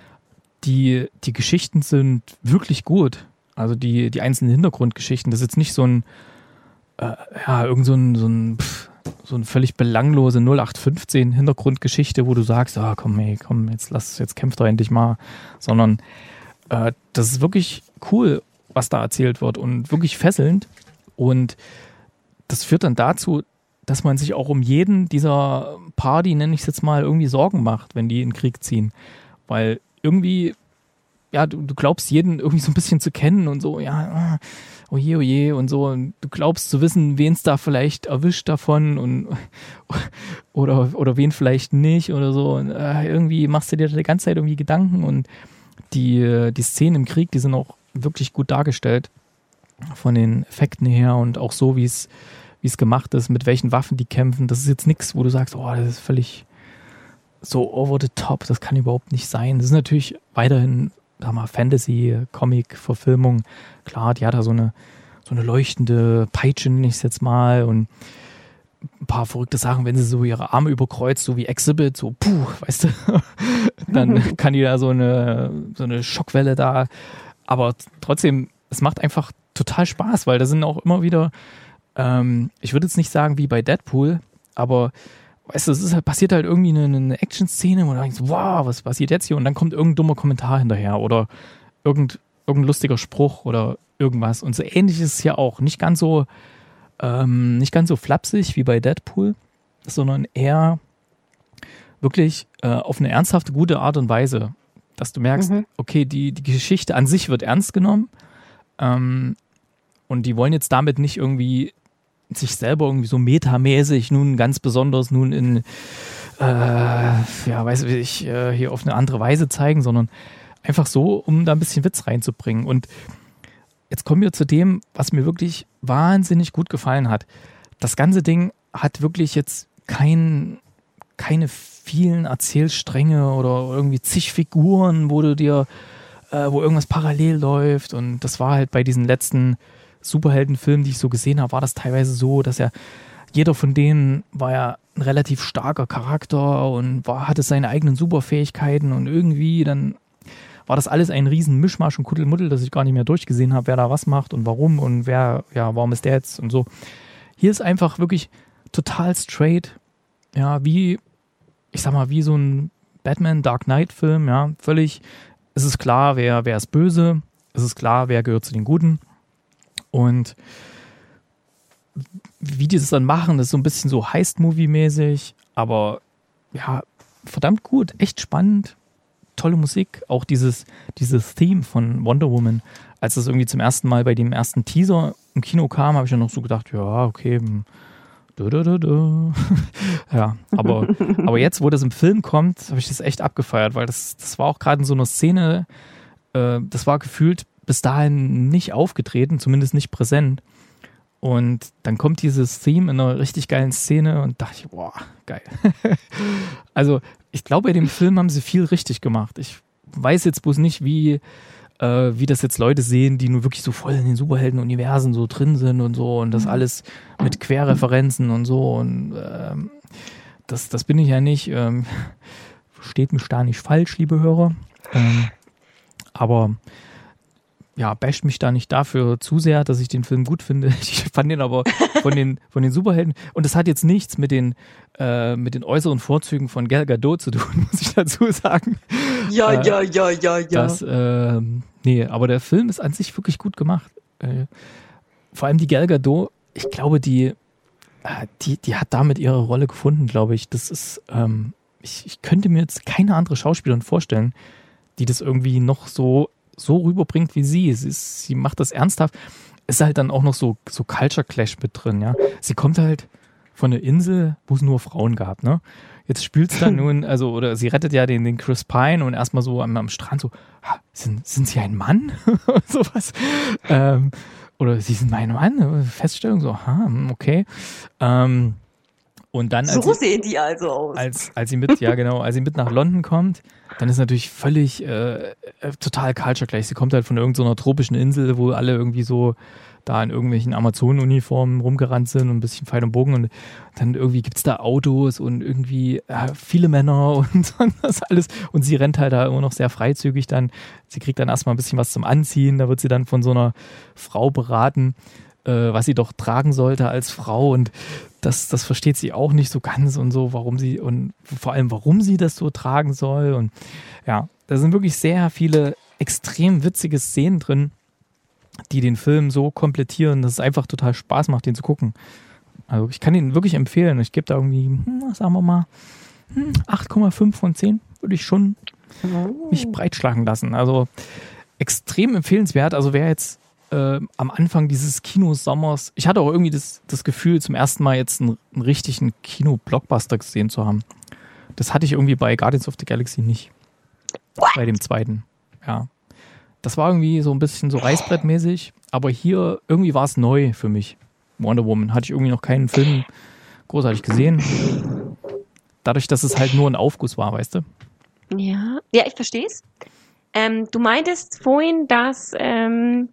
Die, die Geschichten sind wirklich gut. Also die, die einzelnen Hintergrundgeschichten, das ist jetzt nicht so ein, äh, ja, irgend so ein, so ein, pff, so eine völlig belanglose null acht fünfzehn Hintergrundgeschichte, wo du sagst, ah, komm, hey, komm, jetzt lass, jetzt kämpft doch endlich mal, sondern äh, das ist wirklich cool, was da erzählt wird und wirklich fesselnd und das führt dann dazu, dass man sich auch um jeden dieser Party, nenne ich es jetzt mal, irgendwie Sorgen macht, wenn die in den Krieg ziehen. weil irgendwie, ja, du, du glaubst jeden irgendwie so ein bisschen zu kennen und so, ja, oje, oje und so. Und du glaubst zu wissen, wen es da vielleicht erwischt davon und oder, oder wen vielleicht nicht oder so. Und äh, irgendwie machst du dir die ganze Zeit irgendwie Gedanken und die, die Szenen im Krieg, die sind auch wirklich gut dargestellt von den Effekten her und auch so, wie es wie es gemacht ist, mit welchen Waffen die kämpfen. Das ist jetzt nichts, wo du sagst, oh, das ist völlig so over the top, das kann überhaupt nicht sein. Das ist natürlich weiterhin, sag mal, Fantasy, Comic, Verfilmung. Klar, die hat da so eine, so eine leuchtende Peitsche, nenne ich es jetzt mal, und ein paar verrückte Sachen, wenn sie so ihre Arme überkreuzt, so wie Exhibit, so puh, weißt du, dann kann die da so eine, so eine Schockwelle da, aber trotzdem, es macht einfach total Spaß, weil da sind auch immer wieder, ähm, ich würde jetzt nicht sagen wie bei Deadpool, aber weißt du, es ist halt, passiert halt irgendwie eine, eine Action-Szene, wo du denkst, wow, was passiert jetzt hier? Und dann kommt irgendein dummer Kommentar hinterher oder irgend, irgendein lustiger Spruch oder irgendwas. Und so ähnlich ist es hier auch. Nicht ganz so, ähm, nicht ganz so flapsig wie bei Deadpool, sondern eher wirklich äh, auf eine ernsthafte, gute Art und Weise. Dass du merkst, mhm. okay, die, die Geschichte an sich wird ernst genommen. Ähm, und die wollen jetzt damit nicht irgendwie sich selber irgendwie so metamäßig nun ganz besonders nun in, äh, ja, weiß ich, äh, hier auf eine andere Weise zeigen, sondern einfach so, um da ein bisschen Witz reinzubringen. Und jetzt kommen wir zu dem, was mir wirklich wahnsinnig gut gefallen hat. Das ganze Ding hat wirklich jetzt kein, keine vielen Erzählstränge oder irgendwie zig Figuren, wo du dir, äh, wo irgendwas parallel läuft. Und das war halt bei diesen letzten Superheldenfilmen, die ich so gesehen habe, war das teilweise so, dass ja jeder von denen war ja ein relativ starker Charakter und war, hatte seine eigenen Superfähigkeiten und irgendwie dann war das alles ein riesen Mischmasch und Kuddelmuddel, dass ich gar nicht mehr durchgesehen habe, wer da was macht und warum und wer, ja, warum ist der jetzt und so. Hier ist einfach wirklich total straight, ja, wie, ich sag mal, wie so ein Batman Dark Knight Film, ja, völlig, es ist klar, wer, wer ist böse, es ist klar, wer gehört zu den Guten. Und wie die das dann machen, das ist so ein bisschen so Heist-Movie-mäßig, aber ja, verdammt gut, echt spannend, tolle Musik, auch dieses, dieses Theme von Wonder Woman, als das irgendwie zum ersten Mal bei dem ersten Teaser im Kino kam, habe ich dann noch so gedacht, ja, okay, da, da, da, da. ja, aber, aber jetzt, wo das im Film kommt, habe ich das echt abgefeiert, weil das, das war auch gerade in so einer Szene, äh, das war gefühlt bis dahin nicht aufgetreten, zumindest nicht präsent. Und dann kommt dieses Theme in einer richtig geilen Szene und dachte ich, boah, geil. Also ich glaube, bei dem Film haben sie viel richtig gemacht. Ich weiß jetzt bloß nicht, wie, äh, wie das jetzt Leute sehen, die nur wirklich so voll in den Superhelden-Universen so drin sind und so und das alles mit Querreferenzen und so. Und ähm, das, das bin ich ja nicht. Ähm, versteht mich da nicht falsch, liebe Hörer. Ähm, aber ja, basht mich da nicht dafür zu sehr, dass ich den Film gut finde. Ich fand den aber von den, von den Superhelden, und das hat jetzt nichts mit den, äh, mit den äußeren Vorzügen von Gal Gadot zu tun, muss ich dazu sagen. Ja, äh, ja, ja, ja, ja. Das, äh, nee, aber der Film ist an sich wirklich gut gemacht. Äh, vor allem die Gal Gadot, ich glaube, die, äh, die, die hat damit ihre Rolle gefunden, glaube ich. Das ist, ähm, ich, ich könnte mir jetzt keine andere Schauspielerin vorstellen, die das irgendwie noch so so rüberbringt wie sie. Sie, ist, sie macht das ernsthaft. Ist halt dann auch noch so, so Culture Clash mit drin, ja. Sie kommt halt von einer Insel, wo es nur Frauen gab, ne. Jetzt spielt's dann nun, also, oder sie rettet ja den, den Chris Pine und erstmal so am, am Strand so, sind, sind sie ein Mann? Sowas. Ähm, oder sie sind mein Mann? Feststellung so, aha, okay. Ähm, Und dann, als so sie, sehen die also aus. Als, als sie mit, ja genau, als sie mit nach London kommt, dann ist natürlich völlig äh, total Culture Clash. Sie kommt halt von irgendeiner tropischen Insel, wo alle irgendwie so da in irgendwelchen Amazonen-Uniformen rumgerannt sind und ein bisschen Pfeil und Bogen und dann irgendwie gibt's da Autos und irgendwie äh, viele Männer und, und das alles. Und sie rennt halt da immer noch sehr freizügig dann. Sie kriegt dann erstmal ein bisschen was zum Anziehen, da wird sie dann von so einer Frau beraten, äh, was sie doch tragen sollte als Frau, und das, das versteht sie auch nicht so ganz und so, warum sie, und vor allem, warum sie das so tragen soll. Und ja, da sind wirklich sehr viele extrem witzige Szenen drin, die den Film so komplettieren, dass es einfach total Spaß macht, den zu gucken. Also ich kann ihn wirklich empfehlen. Ich gebe da irgendwie, hm, sagen wir mal, acht Komma fünf von zehn, würde ich schon mich breitschlagen lassen. Also extrem empfehlenswert. Also wer jetzt äh, am Anfang dieses Kinosommers, ich hatte auch irgendwie das, das Gefühl, zum ersten Mal jetzt einen, einen richtigen Kino-Blockbuster gesehen zu haben. Das hatte ich irgendwie bei Guardians of the Galaxy nicht. What? Bei dem zweiten. Ja. Das war irgendwie so ein bisschen so Reißbrettmäßig, aber hier irgendwie war es neu für mich. Wonder Woman. Hatte ich irgendwie noch keinen Film großartig gesehen. Dadurch, dass es halt nur ein Aufguss war, weißt du? Ja, ja, ich verstehe es. Ähm, du meintest vorhin, dass, ähm,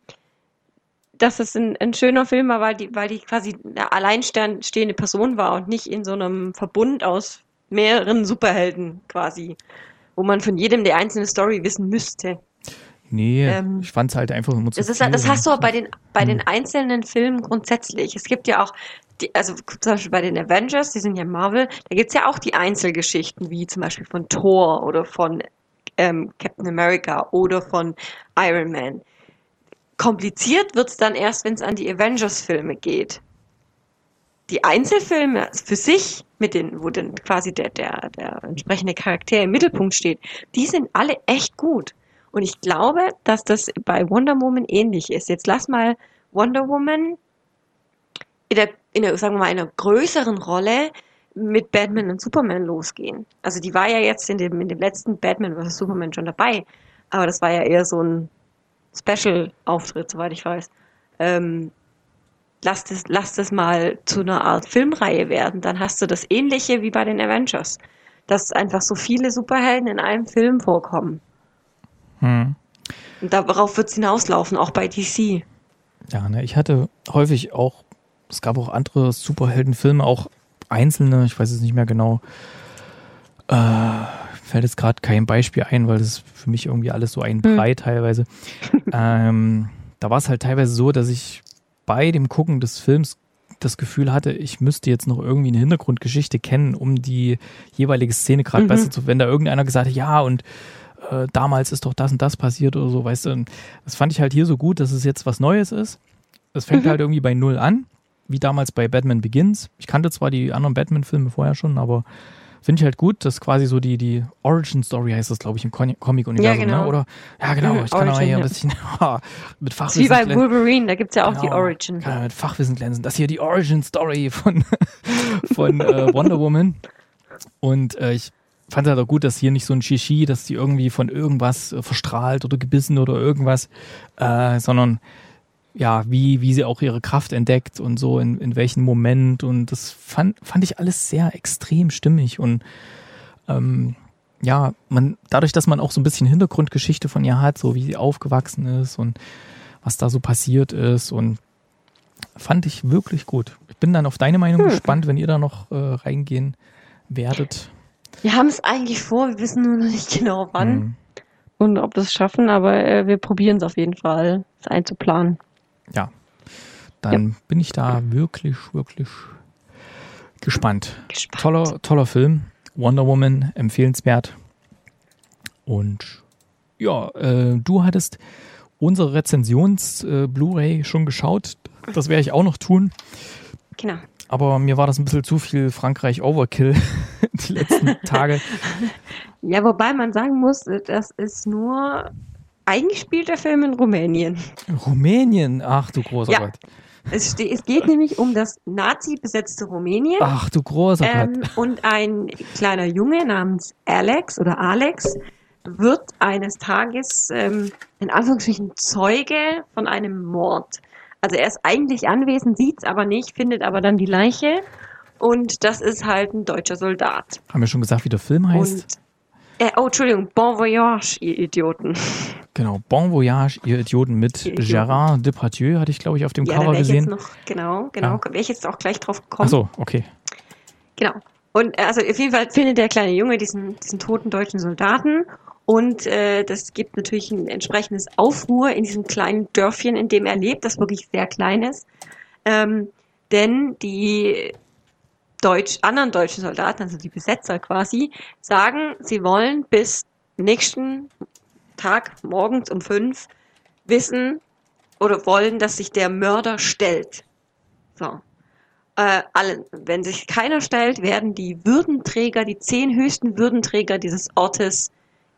dass es ein, ein schöner Film war, weil die, weil die quasi eine alleinstehende Person war und nicht in so einem Verbund aus mehreren Superhelden quasi, wo man von jedem die einzelne Story wissen müsste. Nee, Ähm, ich fand es halt einfach immer zu Das, ist, viel. das hast du auch bei den, bei Hm. den einzelnen Filmen grundsätzlich. Es gibt ja auch, die, also zum Beispiel bei den Avengers, die sind ja Marvel, da gibt's ja auch die Einzelgeschichten, wie zum Beispiel von Thor oder von ähm, Captain America oder von Iron Man. Kompliziert wird's dann erst, wenn es an die Avengers-Filme geht. Die Einzelfilme für sich, mit den, wo dann quasi der, der, der entsprechende Charakter im Mittelpunkt steht, die sind alle echt gut. Und ich glaube, dass das bei Wonder Woman ähnlich ist. Jetzt lass mal Wonder Woman in der, in der, sagen wir mal, in einer größeren Rolle mit Batman und Superman losgehen. Also die war ja jetzt in dem, in dem letzten Batman versus. Superman schon dabei. Aber das war ja eher so ein Special-Auftritt, soweit ich weiß. Ähm, lass das, lass das mal zu einer Art Filmreihe werden. Dann hast du das Ähnliche wie bei den Avengers. Dass einfach so viele Superhelden in einem Film vorkommen. Hm. Und darauf wird es hinauslaufen, auch bei D C. Ja, ne, ich hatte häufig auch, es gab auch andere Superheldenfilme, auch einzelne, ich weiß es nicht mehr genau, äh, fällt jetzt gerade kein Beispiel ein, weil das ist für mich irgendwie alles so ein Brei hm. teilweise. ähm, da war es halt teilweise so, dass ich bei dem Gucken des Films das Gefühl hatte, ich müsste jetzt noch irgendwie eine Hintergrundgeschichte kennen, um die jeweilige Szene gerade mhm. besser zu, wenn da irgendeiner gesagt hat, ja und äh, damals ist doch das und das passiert oder so, weißt du, und das fand ich halt hier so gut, dass es jetzt was Neues ist. Es fängt mhm. halt irgendwie bei Null an, wie damals bei Batman Begins. Ich kannte zwar die anderen Batman-Filme vorher schon, aber finde ich halt gut, dass quasi so die, die Origin-Story heißt das, glaube ich, im Comic-Universum, ja, genau. ne? Oder, ja genau, mhm, ich kann Origin, aber hier ja. ein bisschen mit Fachwissen wie bei glänzen. Wolverine, da gibt es ja auch genau, die Origin. Kann mit Fachwissen glänzen. Das hier die Origin-Story von, von äh, Wonder Woman. Und äh, ich fand es halt auch gut, dass hier nicht so ein Shishi, dass die irgendwie von irgendwas äh, verstrahlt oder gebissen oder irgendwas, äh, sondern ja, wie, wie sie auch ihre Kraft entdeckt und so, in, in welchem Moment. Und das fand, fand ich alles sehr extrem stimmig. Und ähm, ja, man, dadurch, dass man auch so ein bisschen Hintergrundgeschichte von ihr hat, so wie sie aufgewachsen ist und was da so passiert ist, und fand ich wirklich gut. Ich bin dann auf deine Meinung hm. gespannt, wenn ihr da noch äh, reingehen werdet. Wir haben es eigentlich vor, wir wissen nur noch nicht genau wann Hm. und ob wir es schaffen, aber äh, wir probieren es auf jeden Fall, es einzuplanen. Ja, dann ja. bin ich da wirklich, wirklich gespannt. gespannt. Toller, toller Film. Wonder Woman, empfehlenswert. Und ja, äh, du hattest unsere Rezensions-Blu-ray schon geschaut. Das werde ich auch noch tun. Genau. Aber mir war das ein bisschen zu viel Frankreich-Overkill die letzten Tage. Ja, wobei man sagen muss, das ist nur... Eigentlich spielt der Film in Rumänien. Rumänien? Ach du großer ja. Gott. Es, ste- es geht nämlich um das Nazi-besetzte Rumänien. Ach du großer ähm, Gott. Und ein kleiner Junge namens Alex oder Alex wird eines Tages ähm, in Anführungsstrichen Zeuge von einem Mord. Also er ist eigentlich anwesend, sieht es aber nicht, findet aber dann die Leiche. Und das ist halt ein deutscher Soldat. Haben wir schon gesagt, wie der Film heißt? Und Äh, oh, Entschuldigung, Bon Voyage, ihr Idioten. Genau, Bon Voyage, ihr Idioten mit Ihr Idioten. Gérard Depardieu, hatte ich, glaube ich, auf dem Ja, Cover da wäre ich gesehen. jetzt noch, genau, genau, Ja. wäre ich jetzt auch gleich drauf gekommen. Ach so, okay. Genau. Und äh, also auf jeden Fall findet der kleine Junge diesen, diesen toten deutschen Soldaten und äh, das gibt natürlich ein entsprechendes Aufruhr in diesem kleinen Dörfchen, in dem er lebt, das wirklich sehr klein ist. Ähm, denn die Deutsch, anderen deutschen Soldaten, also die Besetzer quasi, sagen, sie wollen bis nächsten Tag morgens um fünf wissen oder wollen, dass sich der Mörder stellt. So. Äh, alle, wenn sich keiner stellt, werden die Würdenträger, die zehn höchsten Würdenträger dieses Ortes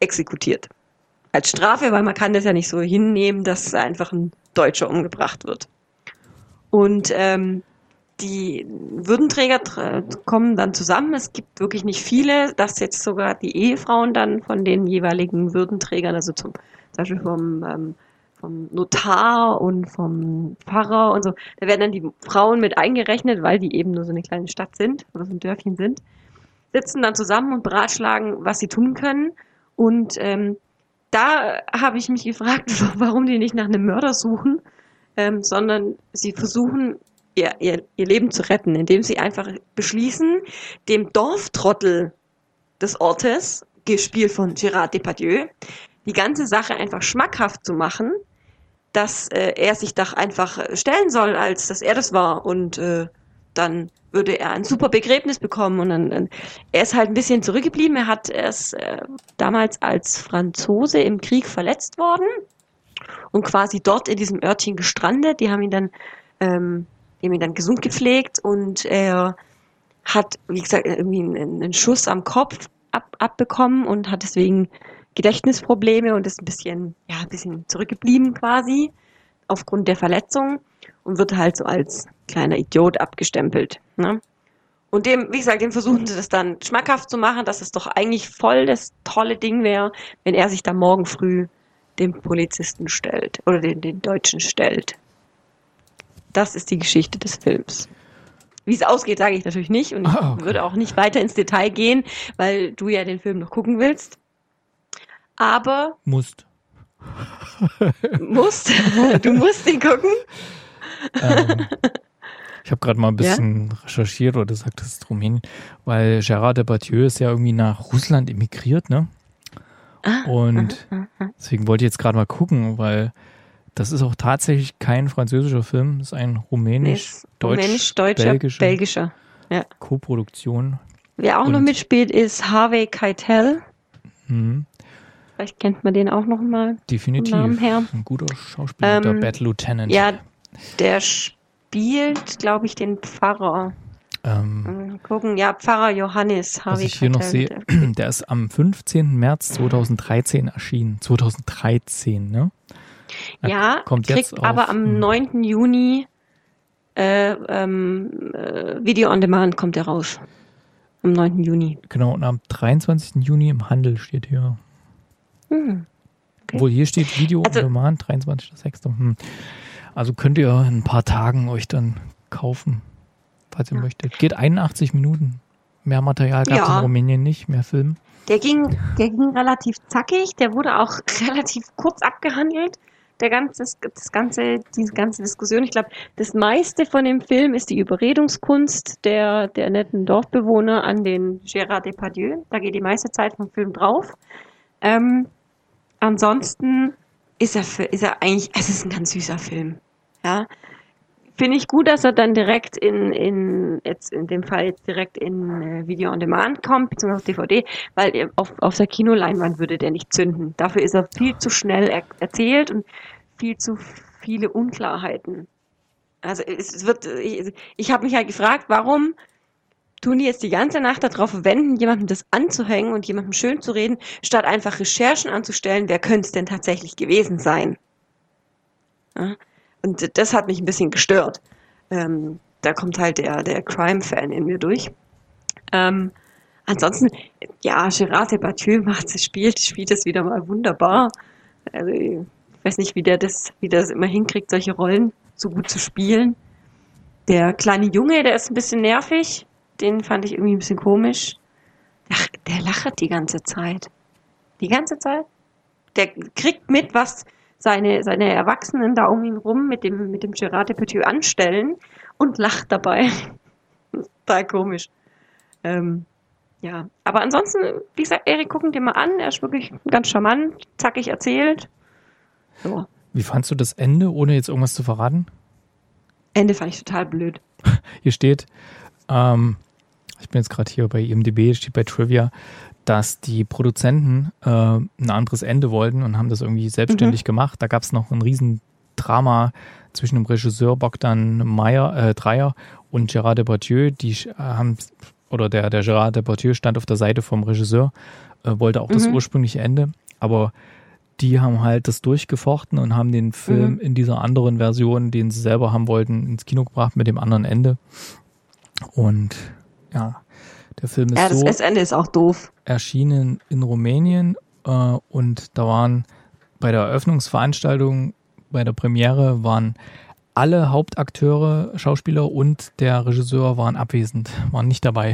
exekutiert. Als Strafe, weil man kann das ja nicht so hinnehmen, dass einfach ein Deutscher umgebracht wird. Und ähm, die Würdenträger tr- kommen dann zusammen. Es gibt wirklich nicht viele, dass jetzt sogar die Ehefrauen dann von den jeweiligen Würdenträgern, also zum, zum Beispiel vom, ähm, vom Notar und vom Pfarrer und so, da werden dann die Frauen mit eingerechnet, weil die eben nur so eine kleine Stadt sind oder so ein Dörfchen sind, sitzen dann zusammen und beratschlagen, was sie tun können. Und ähm, da habe ich mich gefragt, warum die nicht nach einem Mörder suchen, ähm, sondern sie versuchen, Ihr, ihr, ihr Leben zu retten, indem sie einfach beschließen, dem Dorftrottel des Ortes, gespielt von Gérard Depardieu, die ganze Sache einfach schmackhaft zu machen, dass äh, er sich doch einfach stellen soll, als dass er das war, und äh, dann würde er ein super Begräbnis bekommen. Und dann, dann er ist halt ein bisschen zurückgeblieben. Er hat erst äh, damals als Franzose im Krieg verletzt worden und quasi dort in diesem Örtchen gestrandet. Die haben ihn dann ähm, Die haben ihn dann gesund gepflegt und er hat, wie gesagt, irgendwie einen, einen Schuss am Kopf ab, abbekommen und hat deswegen Gedächtnisprobleme und ist ein bisschen, ja, ein bisschen zurückgeblieben quasi aufgrund der Verletzung und wird halt so als kleiner Idiot abgestempelt. Ne? Und dem, wie gesagt, dem versuchen sie das dann schmackhaft zu machen, dass es doch eigentlich voll das tolle Ding wäre, wenn er sich dann morgen früh dem Polizisten stellt oder den, den Deutschen stellt. Das ist die Geschichte des Films. Wie es ausgeht, sage ich natürlich nicht und ich Ah, okay. würde auch nicht weiter ins Detail gehen, weil du ja den Film noch gucken willst. Aber Musst. musst, du musst ihn gucken. Ähm, ich habe gerade mal ein bisschen ja? recherchiert, oder sagt das ist Rumänien, weil Gérard Depardieu ist ja irgendwie nach Russland emigriert, ne? Ah, und ah, ah, ah. deswegen wollte ich jetzt gerade mal gucken, weil das ist auch tatsächlich kein französischer Film, das ist ein rumänisch-deutsch-belgischer Rumänisch, belgischer ja. Co-Produktion. Wer auch und, noch mitspielt, ist Harvey Keitel. Mh. Vielleicht kennt man den auch noch mal. Definitiv. Namen her. Ein guter Schauspieler, ähm, der Bad Lieutenant. Ja, der spielt, glaube ich, den Pfarrer. Ähm, Mal gucken, ja, Pfarrer Johannes. Was ich hier noch sehe, der ist am fünfzehnten März zweitausenddreizehn erschienen. zweitausenddreizehn, ne? Er ja, kommt kriegt jetzt auf, aber am neunten Juni äh, ähm, äh, Video on Demand kommt er raus. Am neunten Juni. Genau, und am dreiundzwanzigsten Juni im Handel steht hier. Hm. Okay. Obwohl hier steht Video also, on Demand, dreiundzwanzigster sechster Hm. Also könnt ihr in ein paar Tagen euch dann kaufen, falls ihr ja. möchtet. Geht einundachtzig Minuten. Mehr Material gab es ja. in Rumänien nicht, mehr Film. Der ging, der ging relativ zackig, der wurde auch relativ kurz abgehandelt. Der ganze, das ganze, diese ganze Diskussion. Ich glaube, das meiste von dem Film ist die Überredungskunst der, der netten Dorfbewohner an den Gérard Depardieu. Da geht die meiste Zeit vom Film drauf. Ähm, ansonsten ist er, für, ist er eigentlich, es ist ein ganz süßer Film. Ja. Finde ich gut, dass er dann direkt in, in, jetzt in dem Fall jetzt direkt in äh, Video on Demand kommt, beziehungsweise auf D V D, weil auf, auf der Kinoleinwand würde der nicht zünden. Dafür ist er viel zu schnell er, erzählt und viel zu viele Unklarheiten. Also es wird, ich, ich habe mich halt gefragt, warum tun die jetzt die ganze Nacht darauf verwenden, jemandem das anzuhängen und jemandem schön zu reden, statt einfach Recherchen anzustellen, wer könnte es denn tatsächlich gewesen sein? Ja? Und das hat mich ein bisschen gestört. Ähm, da kommt halt der, der Crime-Fan in mir durch. Ähm, ansonsten, ja, Gérard Depardieu macht es, spielt, spielt es wieder mal wunderbar. Also, ich weiß nicht, wie der das, wie der das immer hinkriegt, solche Rollen so gut zu spielen. Der kleine Junge, der ist ein bisschen nervig. Den fand ich irgendwie ein bisschen komisch. Ach, der lacht die ganze Zeit. Die ganze Zeit. Der kriegt mit, was seine, seine Erwachsenen da um ihn rum mit dem, mit dem Gérard Depardieu anstellen und lacht dabei. Total komisch. Ähm, ja, aber ansonsten, wie gesagt, Erik, gucken dir mal an. Er ist wirklich ganz charmant, zackig erzählt. So. Wie fandst du das Ende, ohne jetzt irgendwas zu verraten? Ende fand ich total blöd. Hier steht, ähm, ich bin jetzt gerade hier bei I M D B, steht bei Trivia, dass die Produzenten äh, ein anderes Ende wollten und haben das irgendwie selbstständig mhm. gemacht. Da gab es noch ein riesen Drama zwischen dem Regisseur Bogdan Meyer, äh, Dreyer und Gérard Depardieu. Die äh, haben oder der, der Gérard Depardieu stand auf der Seite vom Regisseur, äh, wollte auch das Mhm. ursprüngliche Ende, aber die haben halt das durchgefochten und haben den Film Mhm. in dieser anderen Version, den sie selber haben wollten, ins Kino gebracht mit dem anderen Ende. Und ja, der Film ist Ja, das, so das Ende ist auch doof. erschienen in Rumänien äh, und da waren bei der Eröffnungsveranstaltung, bei der Premiere waren alle Hauptakteure, Schauspieler und der Regisseur waren abwesend, waren nicht dabei.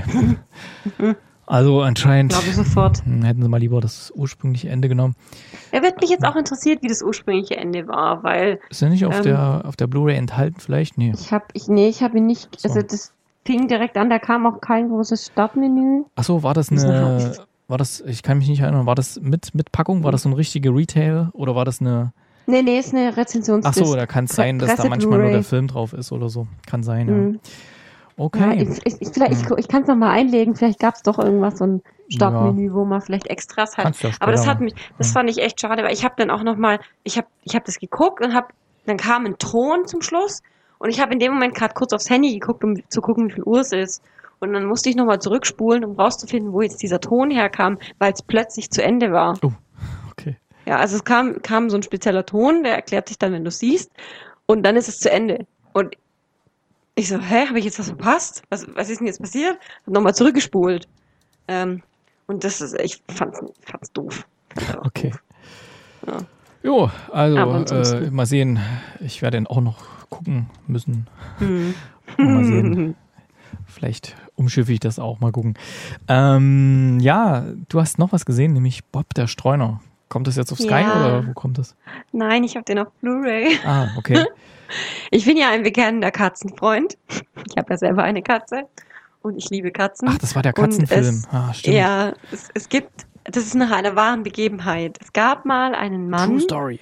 Also anscheinend Glaube ich sofort. hm, hätten sie mal lieber das ursprüngliche Ende genommen. Er wird mich jetzt auch interessiert, wie das ursprüngliche Ende war, weil Ist er nicht auf Ähm, der auf der Blu-ray enthalten vielleicht? Nee. ich habe, ich, nee, ich habe ihn nicht, So. also das fing direkt an, da kam auch kein großes Startmenü. Achso, war das Ist eine, eine- war das, ich kann mich nicht erinnern, war das mit, mit Packung, war das so ein richtige Retail oder war das eine, Nee, nee, ist eine Rezensionsdisk. achso, da kann es sein, dass da Presse manchmal nur Blu-ray. der Film drauf ist oder so. Kann sein, ja. Mhm. Ja, Okay. ich, ich, ich, vielleicht, ich, ich kann es nochmal einlegen, vielleicht gab es doch irgendwas, so ein Startmenü, wo man vielleicht Extras hat. Kannst du ja Aber das später hat mich, das ja. fand ich echt schade, weil ich habe dann auch nochmal, ich habe ich hab das geguckt und hab, dann kam ein Ton zum Schluss und ich habe in dem Moment gerade kurz aufs Handy geguckt, um zu gucken, wie viel Uhr es ist. Und dann musste ich nochmal zurückspulen, um rauszufinden, wo jetzt dieser Ton herkam, weil es plötzlich zu Ende war. Oh, okay. Ja, also es kam, kam so ein spezieller Ton, der erklärt sich dann, wenn du es siehst, und dann ist es zu Ende. Und ich so, hä, habe ich jetzt was verpasst? Was, was ist denn jetzt passiert? Hab nochmal zurückgespult. Ähm, und das ist, ich fand's, fand's doof. Fand's einfach Okay. doof. Ja. Jo, also Aber ansonsten- äh, mal sehen. Ich werde ihn auch noch gucken müssen. Hm. Mal sehen. Vielleicht umschiffe ich das auch. Mal gucken. Ähm, ja, du hast noch was gesehen, nämlich Bob der Streuner. Kommt das jetzt auf Sky Ja. oder wo kommt das? Nein, ich habe den auf Blu-ray. Ah, okay. Ich bin ja ein bekennender Katzenfreund. Ich habe ja selber eine Katze und ich liebe Katzen. Ach, das war der Und Katzenfilm. es- Ah, stimmt. Ja, es, es gibt, das ist nach einer wahren Begebenheit. Es gab mal einen Mann, True Story.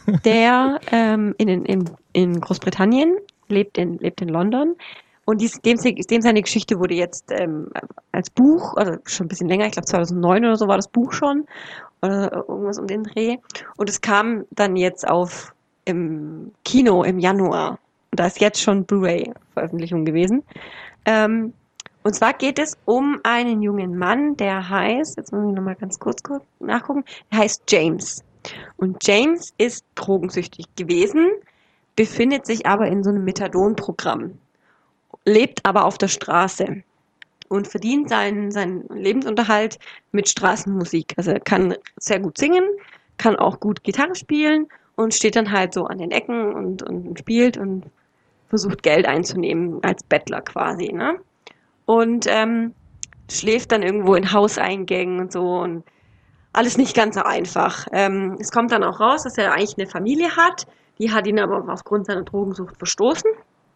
der ähm, in, in, in Großbritannien lebt, in, lebt in London. Und dies, dem, dem seine Geschichte wurde jetzt ähm, als Buch, also schon ein bisschen länger, ich glaube zweitausendneun oder so war das Buch schon, oder irgendwas um den Dreh. Und es kam dann jetzt auf im Kino im Januar. Und da ist jetzt schon Blu-ray-Veröffentlichung gewesen. Ähm, und zwar geht es um einen jungen Mann, der heißt, jetzt muss ich nochmal ganz kurz gu- nachgucken, der heißt James. Und James ist drogensüchtig gewesen, befindet sich aber in so einem Methadon-Programm, lebt aber auf der Straße und verdient seinen, seinen Lebensunterhalt mit Straßenmusik. Also er kann sehr gut singen, kann auch gut Gitarre spielen und steht dann halt so an den Ecken und, und spielt und versucht Geld einzunehmen als Bettler quasi, ne? Und ähm, schläft dann irgendwo in Hauseingängen und so und alles nicht ganz so einfach. Ähm, es kommt dann auch raus, dass er eigentlich eine Familie hat, die hat ihn aber aufgrund seiner Drogensucht verstoßen.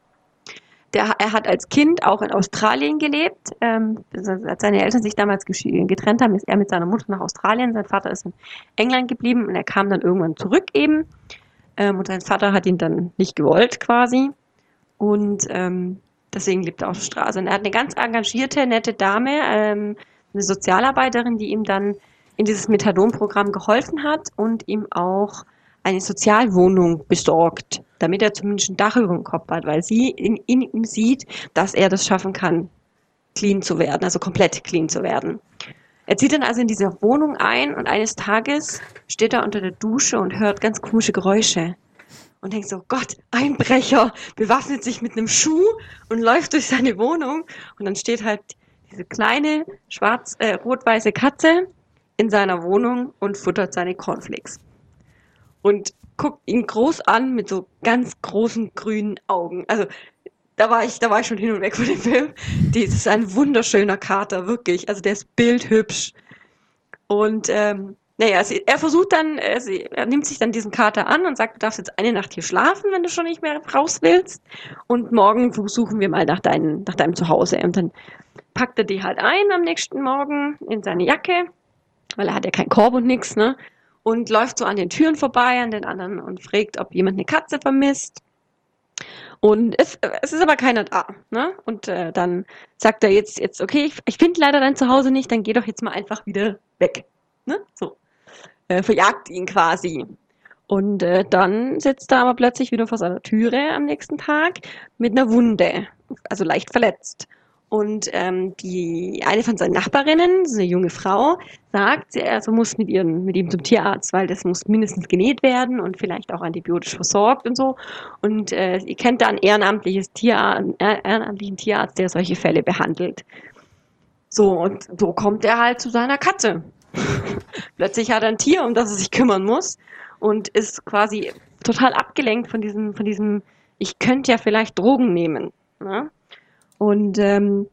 Der, er hat als Kind auch in Australien gelebt. Ähm, als seine Eltern sich damals gesch- getrennt haben, ist er mit seiner Mutter nach Australien. Sein Vater ist in England geblieben und er kam dann irgendwann zurück eben. Ähm, und sein Vater hat ihn dann nicht gewollt quasi. Und ähm, deswegen lebt er auf der Straße. Und er hat eine ganz engagierte, nette Dame, ähm, eine Sozialarbeiterin, die ihm dann in dieses Methadon-Programm geholfen hat und ihm auch eine Sozialwohnung besorgt, damit er zumindest ein Dach über dem Kopf hat, weil sie in, in ihm sieht, dass er das schaffen kann, clean zu werden, also komplett clean zu werden. Er zieht dann also in diese Wohnung ein und eines Tages steht er unter der Dusche und hört ganz komische Geräusche und denkt so, Gott, Einbrecher, bewaffnet sich mit einem Schuh und läuft durch seine Wohnung und dann steht halt diese kleine schwarz äh, rot-weiße Katze in seiner Wohnung und futtert seine Cornflakes. Und guckt ihn groß an mit so ganz großen grünen Augen. Also da war ich, da war ich schon hin und weg von dem Film. Das ist ein wunderschöner Kater, wirklich. Also der ist bildhübsch. Und ähm, naja, also er versucht dann, also er nimmt sich dann diesen Kater an und sagt, du darfst jetzt eine Nacht hier schlafen, wenn du schon nicht mehr raus willst. Und morgen suchen wir mal nach, dein, nach deinem Zuhause. Und dann packt er die halt ein am nächsten Morgen in seine Jacke, weil er hat ja keinen Korb und nix, ne? Und läuft so an den Türen vorbei, an den anderen und fragt, ob jemand eine Katze vermisst. Und es, es ist aber keiner da, ne? Und äh, dann sagt er jetzt, jetzt okay, ich, ich finde leider dein Zuhause nicht, dann geh doch jetzt mal einfach wieder weg, ne? So, äh, verjagt ihn quasi. Und äh, dann sitzt er aber plötzlich wieder vor seiner Türe am nächsten Tag mit einer Wunde, also leicht verletzt. Und ähm, die eine von seinen Nachbarinnen, so eine junge Frau, sagt, er also muss mit, ihren, mit ihm zum Tierarzt, weil das muss mindestens genäht werden und vielleicht auch antibiotisch versorgt und so. Und äh, ihr kennt da ein ehrenamtliches Tierarzt, einen ehrenamtlichen Tierarzt, der solche Fälle behandelt. So, und so kommt er halt zu seiner Katze. Plötzlich hat er ein Tier, um das er sich kümmern muss und ist quasi total abgelenkt von diesem, von diesem, ich könnte ja vielleicht Drogen nehmen. Ne? Und ähm,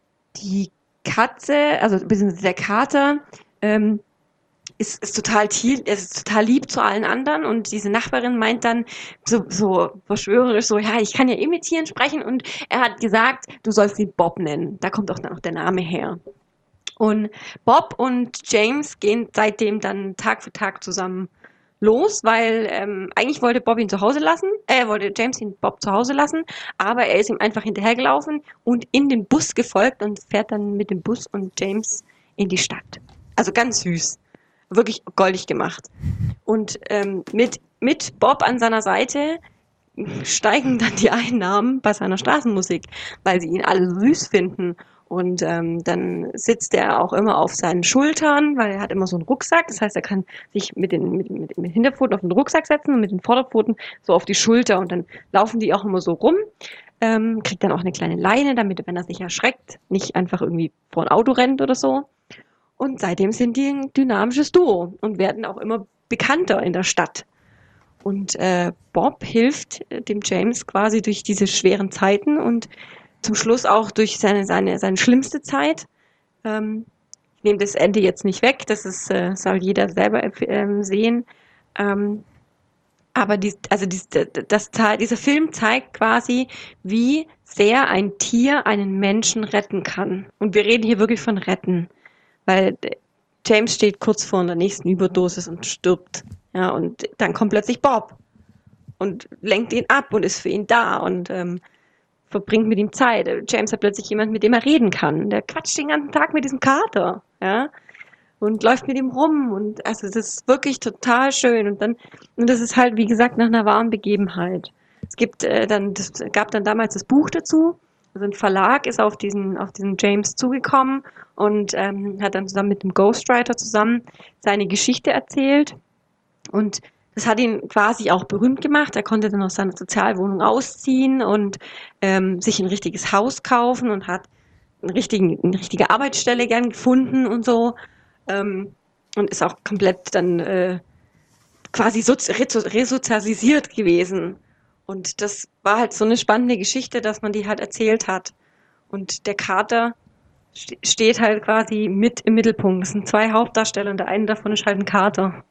die Katze, also beziehungsweise der Kater, ähm, ist, ist total tief, er ist total lieb zu allen anderen und diese Nachbarin meint dann so, so verschwörerisch so, ja, ich kann ja eh mit Tieren sprechen und er hat gesagt, du sollst ihn Bob nennen. Da kommt auch dann noch der Name her. Und Bob und James gehen seitdem dann Tag für Tag zusammen los, weil ähm, eigentlich wollte Bob ihn zu Hause lassen, äh, wollte James ihn Bob zu Hause lassen, aber er ist ihm einfach hinterhergelaufen und in den Bus gefolgt und fährt dann mit dem Bus und James in die Stadt. Also ganz süß. Wirklich goldig gemacht. Und ähm, mit, mit Bob an seiner Seite steigen dann die Einnahmen bei seiner Straßenmusik, weil sie ihn alle so süß finden. Und ähm, dann sitzt er auch immer auf seinen Schultern, weil er hat immer so einen Rucksack. Das heißt, er kann sich mit den, mit, mit, mit den Hinterpfoten auf den Rucksack setzen und mit den Vorderpfoten so auf die Schulter. Und dann laufen die auch immer so rum. Ähm, kriegt dann auch eine kleine Leine, damit, wenn er sich erschreckt, nicht einfach irgendwie vor ein Auto rennt oder so. Und seitdem sind die ein dynamisches Duo und werden auch immer bekannter in der Stadt. Und äh, Bob hilft dem James quasi durch diese schweren Zeiten und zum Schluss auch durch seine, seine, seine schlimmste Zeit. Ähm, ich nehme das Ende jetzt nicht weg, das ist, äh, soll jeder selber äh, sehen. Ähm, aber die, also die, das, dieser Film zeigt quasi, wie sehr ein Tier einen Menschen retten kann. Und wir reden hier wirklich von retten. Weil James steht kurz vor der nächsten Überdosis und stirbt. Ja, und dann kommt plötzlich Bob und lenkt ihn ab und ist für ihn da und ähm, verbringt mit ihm Zeit. James hat plötzlich jemanden, mit dem er reden kann. Der quatscht den ganzen Tag mit diesem Kater, ja, und läuft mit ihm rum und also das ist wirklich total schön und dann und das ist halt wie gesagt nach einer wahren Begebenheit. Es gibt äh, dann das gab dann damals das Buch dazu. Also ein Verlag ist auf diesen auf diesen James zugekommen und ähm, hat dann zusammen mit dem Ghostwriter zusammen seine Geschichte erzählt und das hat ihn quasi auch berühmt gemacht. Er konnte dann aus seiner Sozialwohnung ausziehen und ähm, sich ein richtiges Haus kaufen und hat einen richtigen, eine richtige Arbeitsstelle gern gefunden und so. Ähm, und ist auch komplett dann äh, quasi so resozialisiert gewesen. Und das war halt so eine spannende Geschichte, dass man die halt erzählt hat. Und der Kater st- steht halt quasi mit im Mittelpunkt. Das sind zwei Hauptdarsteller und der eine davon ist halt ein Kater.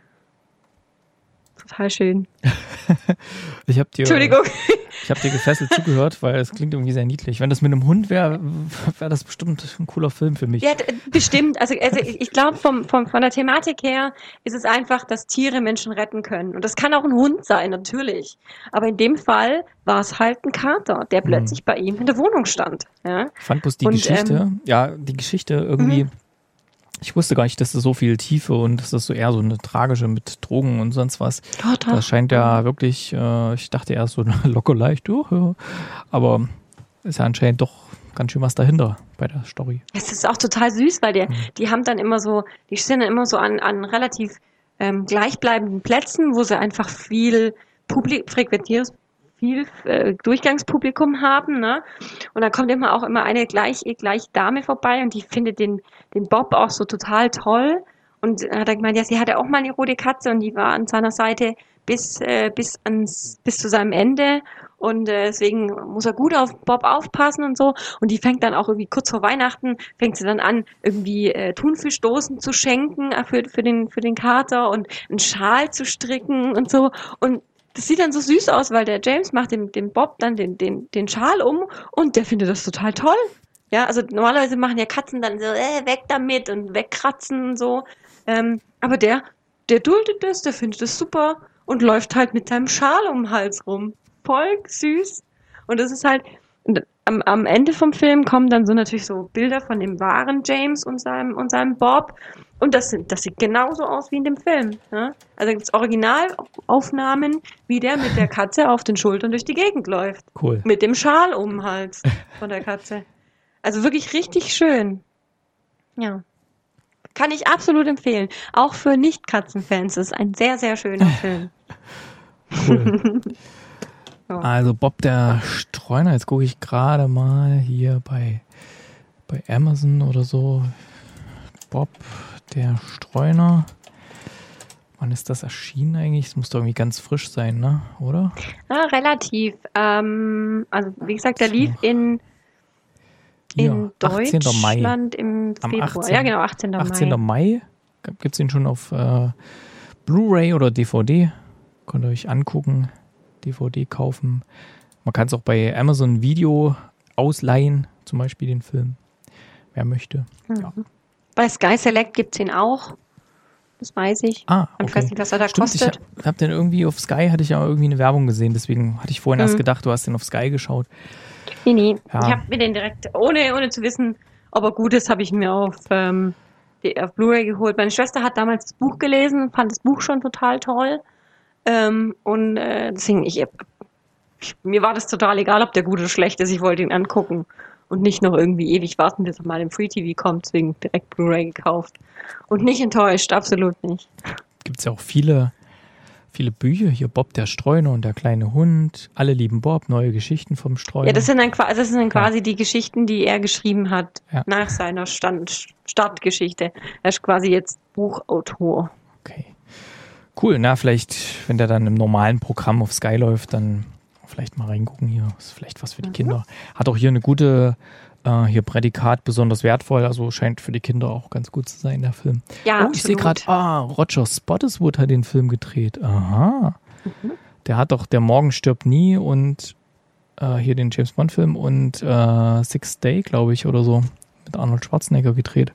Total schön. ich habe dir, Entschuldigung. Ich habe dir gefesselt zugehört, weil es klingt irgendwie sehr niedlich. Wenn das mit einem Hund wäre, wäre das bestimmt ein cooler Film für mich. Ja, bestimmt. Also, also ich glaube, vom, vom, von der Thematik her ist es einfach, dass Tiere Menschen retten können. Und das kann auch ein Hund sein, natürlich. Aber in dem Fall war es halt ein Kater, der plötzlich hm. bei ihm in der Wohnung stand. Ja? Ich fand bloß die Und, Geschichte, ähm, ja, die Geschichte irgendwie... Mhm. Ich wusste gar nicht, dass das so viel Tiefe und dass das so eher so eine tragische mit Drogen und sonst was. Doch, doch. Das scheint ja wirklich, äh, ich dachte erst so locker leicht, oh, ja. Aber ist ja anscheinend doch ganz schön was dahinter bei der Story. Es ist auch total süß, weil der, mhm. die haben dann immer so, die stehen dann immer so an, an relativ ähm, gleichbleibenden Plätzen, wo sie einfach viel Publik frequentiertes viel äh, Durchgangspublikum haben, ne? Und dann kommt immer auch immer eine gleich, gleich Dame vorbei und die findet den, den Bob auch so total toll und hat er gemeint, ja, sie hatte auch mal eine rote Katze und die war an seiner Seite bis, äh, bis ans, bis zu seinem Ende und äh, deswegen muss er gut auf Bob aufpassen und so und die fängt dann auch irgendwie kurz vor Weihnachten, fängt sie dann an, irgendwie äh, Thunfischdosen zu schenken äh, für, für den, für den Kater und einen Schal zu stricken und so und das sieht dann so süß aus, weil der James macht dem, dem Bob dann den, den, den Schal um und der findet das total toll. Ja, also normalerweise machen ja Katzen dann so, äh, weg damit und wegkratzen und so. Ähm, aber der, der duldet das, der findet das super und läuft halt mit seinem Schal um den Hals rum. Voll süß. Und das ist halt, am, am Ende vom Film kommen dann so natürlich so Bilder von dem wahren James und seinem, und seinem Bob. Und das, sind, das sieht genauso aus wie in dem Film. Ne? Also gibt es Originalaufnahmen, wie der mit der Katze auf den Schultern durch die Gegend läuft. Cool. Mit dem Schal um den Hals von der Katze. Also wirklich richtig schön. Ja. Kann ich absolut empfehlen. Auch für Nicht-Katzenfans ist ein sehr, sehr schöner Film. Cool. Ja. Also Bob der Streuner, jetzt gucke ich gerade mal hier bei, bei Amazon oder so. Bob der Streuner. Wann ist das erschienen eigentlich? Es muss doch irgendwie ganz frisch sein, ne? Oder? Ah, relativ. Ähm, also wie gesagt, der lief in, in Hier, achtzehnten Mai. Deutschland im Am Februar. achtzehnten Ja, genau, achtzehnten Mai. achtzehnten Mai. Gibt es ihn schon auf äh, Blu-ray oder D V D? Könnt ihr euch angucken, D V D kaufen. Man kann es auch bei Amazon Video ausleihen, zum Beispiel den Film. Wer möchte. Mhm. Ja. Bei Sky Select gibt es ihn auch. Das weiß ich. Ah, okay. Ich weiß nicht, was er da Stimmt, kostet. ich habe den irgendwie auf Sky, hatte ich ja irgendwie eine Werbung gesehen, deswegen hatte ich vorhin Mhm. erst gedacht, du hast den auf Sky geschaut. Nee, nee. Ja. Ich habe mir den direkt, ohne, ohne zu wissen, ob er gut ist, habe ich ihn mir auf, ähm, die, auf Blu-ray geholt. Meine Schwester hat damals das Buch gelesen, fand das Buch schon total toll. Ähm, und äh, deswegen, ich, ich, mir war das total egal, ob der gut oder schlecht ist. Ich wollte ihn angucken und nicht noch irgendwie ewig warten, bis er mal im Free-T V kommt. Deswegen direkt Blu-ray gekauft. Und nicht enttäuscht, absolut nicht. Gibt es ja auch viele, viele Bücher. Hier Bob der Streuner und der kleine Hund. Alle lieben Bob, neue Geschichten vom Streuner. Ja, das sind dann, qua- das sind dann quasi die Geschichten, die er geschrieben hat Ja. nach seiner Stand, Startgeschichte. Er ist quasi jetzt Buchautor. Okay. Cool, na, vielleicht, wenn der dann im normalen Programm auf Sky läuft, dann vielleicht mal reingucken hier. Ist vielleicht was für die Mhm. Kinder. Hat auch hier eine gute, äh, hier Prädikat besonders wertvoll, also scheint für die Kinder auch ganz gut zu sein, der Film. Ja, Oh, ich sehe gerade, ah, Roger Spottiswoode hat den Film gedreht. Aha. Mhm. Der hat doch Der Morgen stirbt nie und äh, hier den James Bond Film und äh, Sixth Day, glaube ich, oder so, mit Arnold Schwarzenegger gedreht.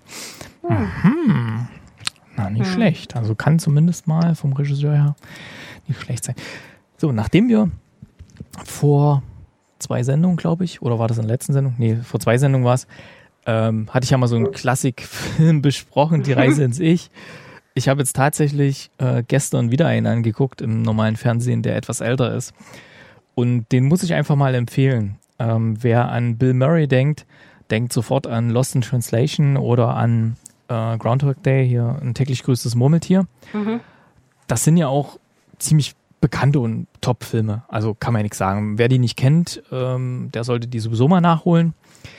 Mhm. Na, nicht Mhm. schlecht. Also kann zumindest mal vom Regisseur her nicht schlecht sein. So, nachdem wir vor zwei Sendungen, glaube ich, oder war das in der letzten Sendung? Nee, vor zwei Sendungen war es, ähm, hatte ich ja mal so einen Klassikfilm besprochen, Die Reise ins Ich. Ich habe jetzt tatsächlich äh, gestern wieder einen angeguckt im normalen Fernsehen, der etwas älter ist. Und den muss ich einfach mal empfehlen. Ähm, wer an Bill Murray denkt, denkt sofort an Lost in Translation oder an äh, Groundhog Day, hier ein täglich grüßtes Murmeltier. Mhm. Das sind ja auch ziemlich bekannte und Top-Filme. Also kann man ja nichts sagen. Wer die nicht kennt, ähm, der sollte die sowieso mal nachholen.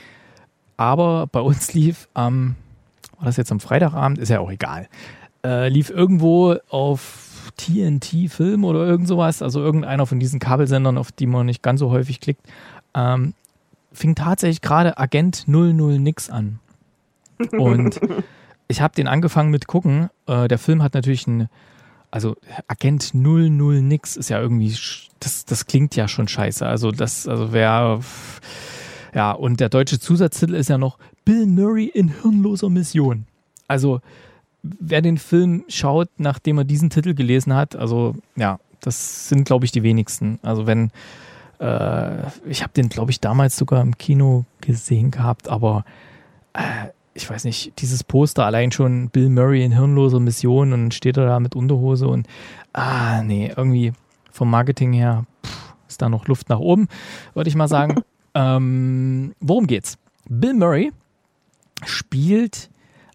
Aber bei uns lief am, war das jetzt am Freitagabend, ist ja auch egal, äh, lief irgendwo auf T N T-Film oder irgend sowas, also irgendeiner von diesen Kabelsendern, auf die man nicht ganz so häufig klickt, ähm, fing tatsächlich gerade Agent null null nix an. Und ich habe den angefangen mit gucken. Äh, der Film hat natürlich ein, also Agent null null nix ist ja irgendwie, sch- das, das klingt ja schon scheiße. Also das, also wer, ja, und der deutsche Zusatztitel ist ja noch Bill Murray in hirnloser Mission. Also wer den Film schaut, nachdem er diesen Titel gelesen hat, also ja, das sind, glaube ich, die wenigsten. Also wenn, äh, ich habe den, glaube ich, damals sogar im Kino gesehen gehabt, aber äh, ich weiß nicht, dieses Poster allein schon, Bill Murray in hirnloser Mission und dann steht er da mit Unterhose und ah, nee, irgendwie vom Marketing her pff, ist da noch Luft nach oben, würde ich mal sagen. ähm, worum geht's? Bill Murray spielt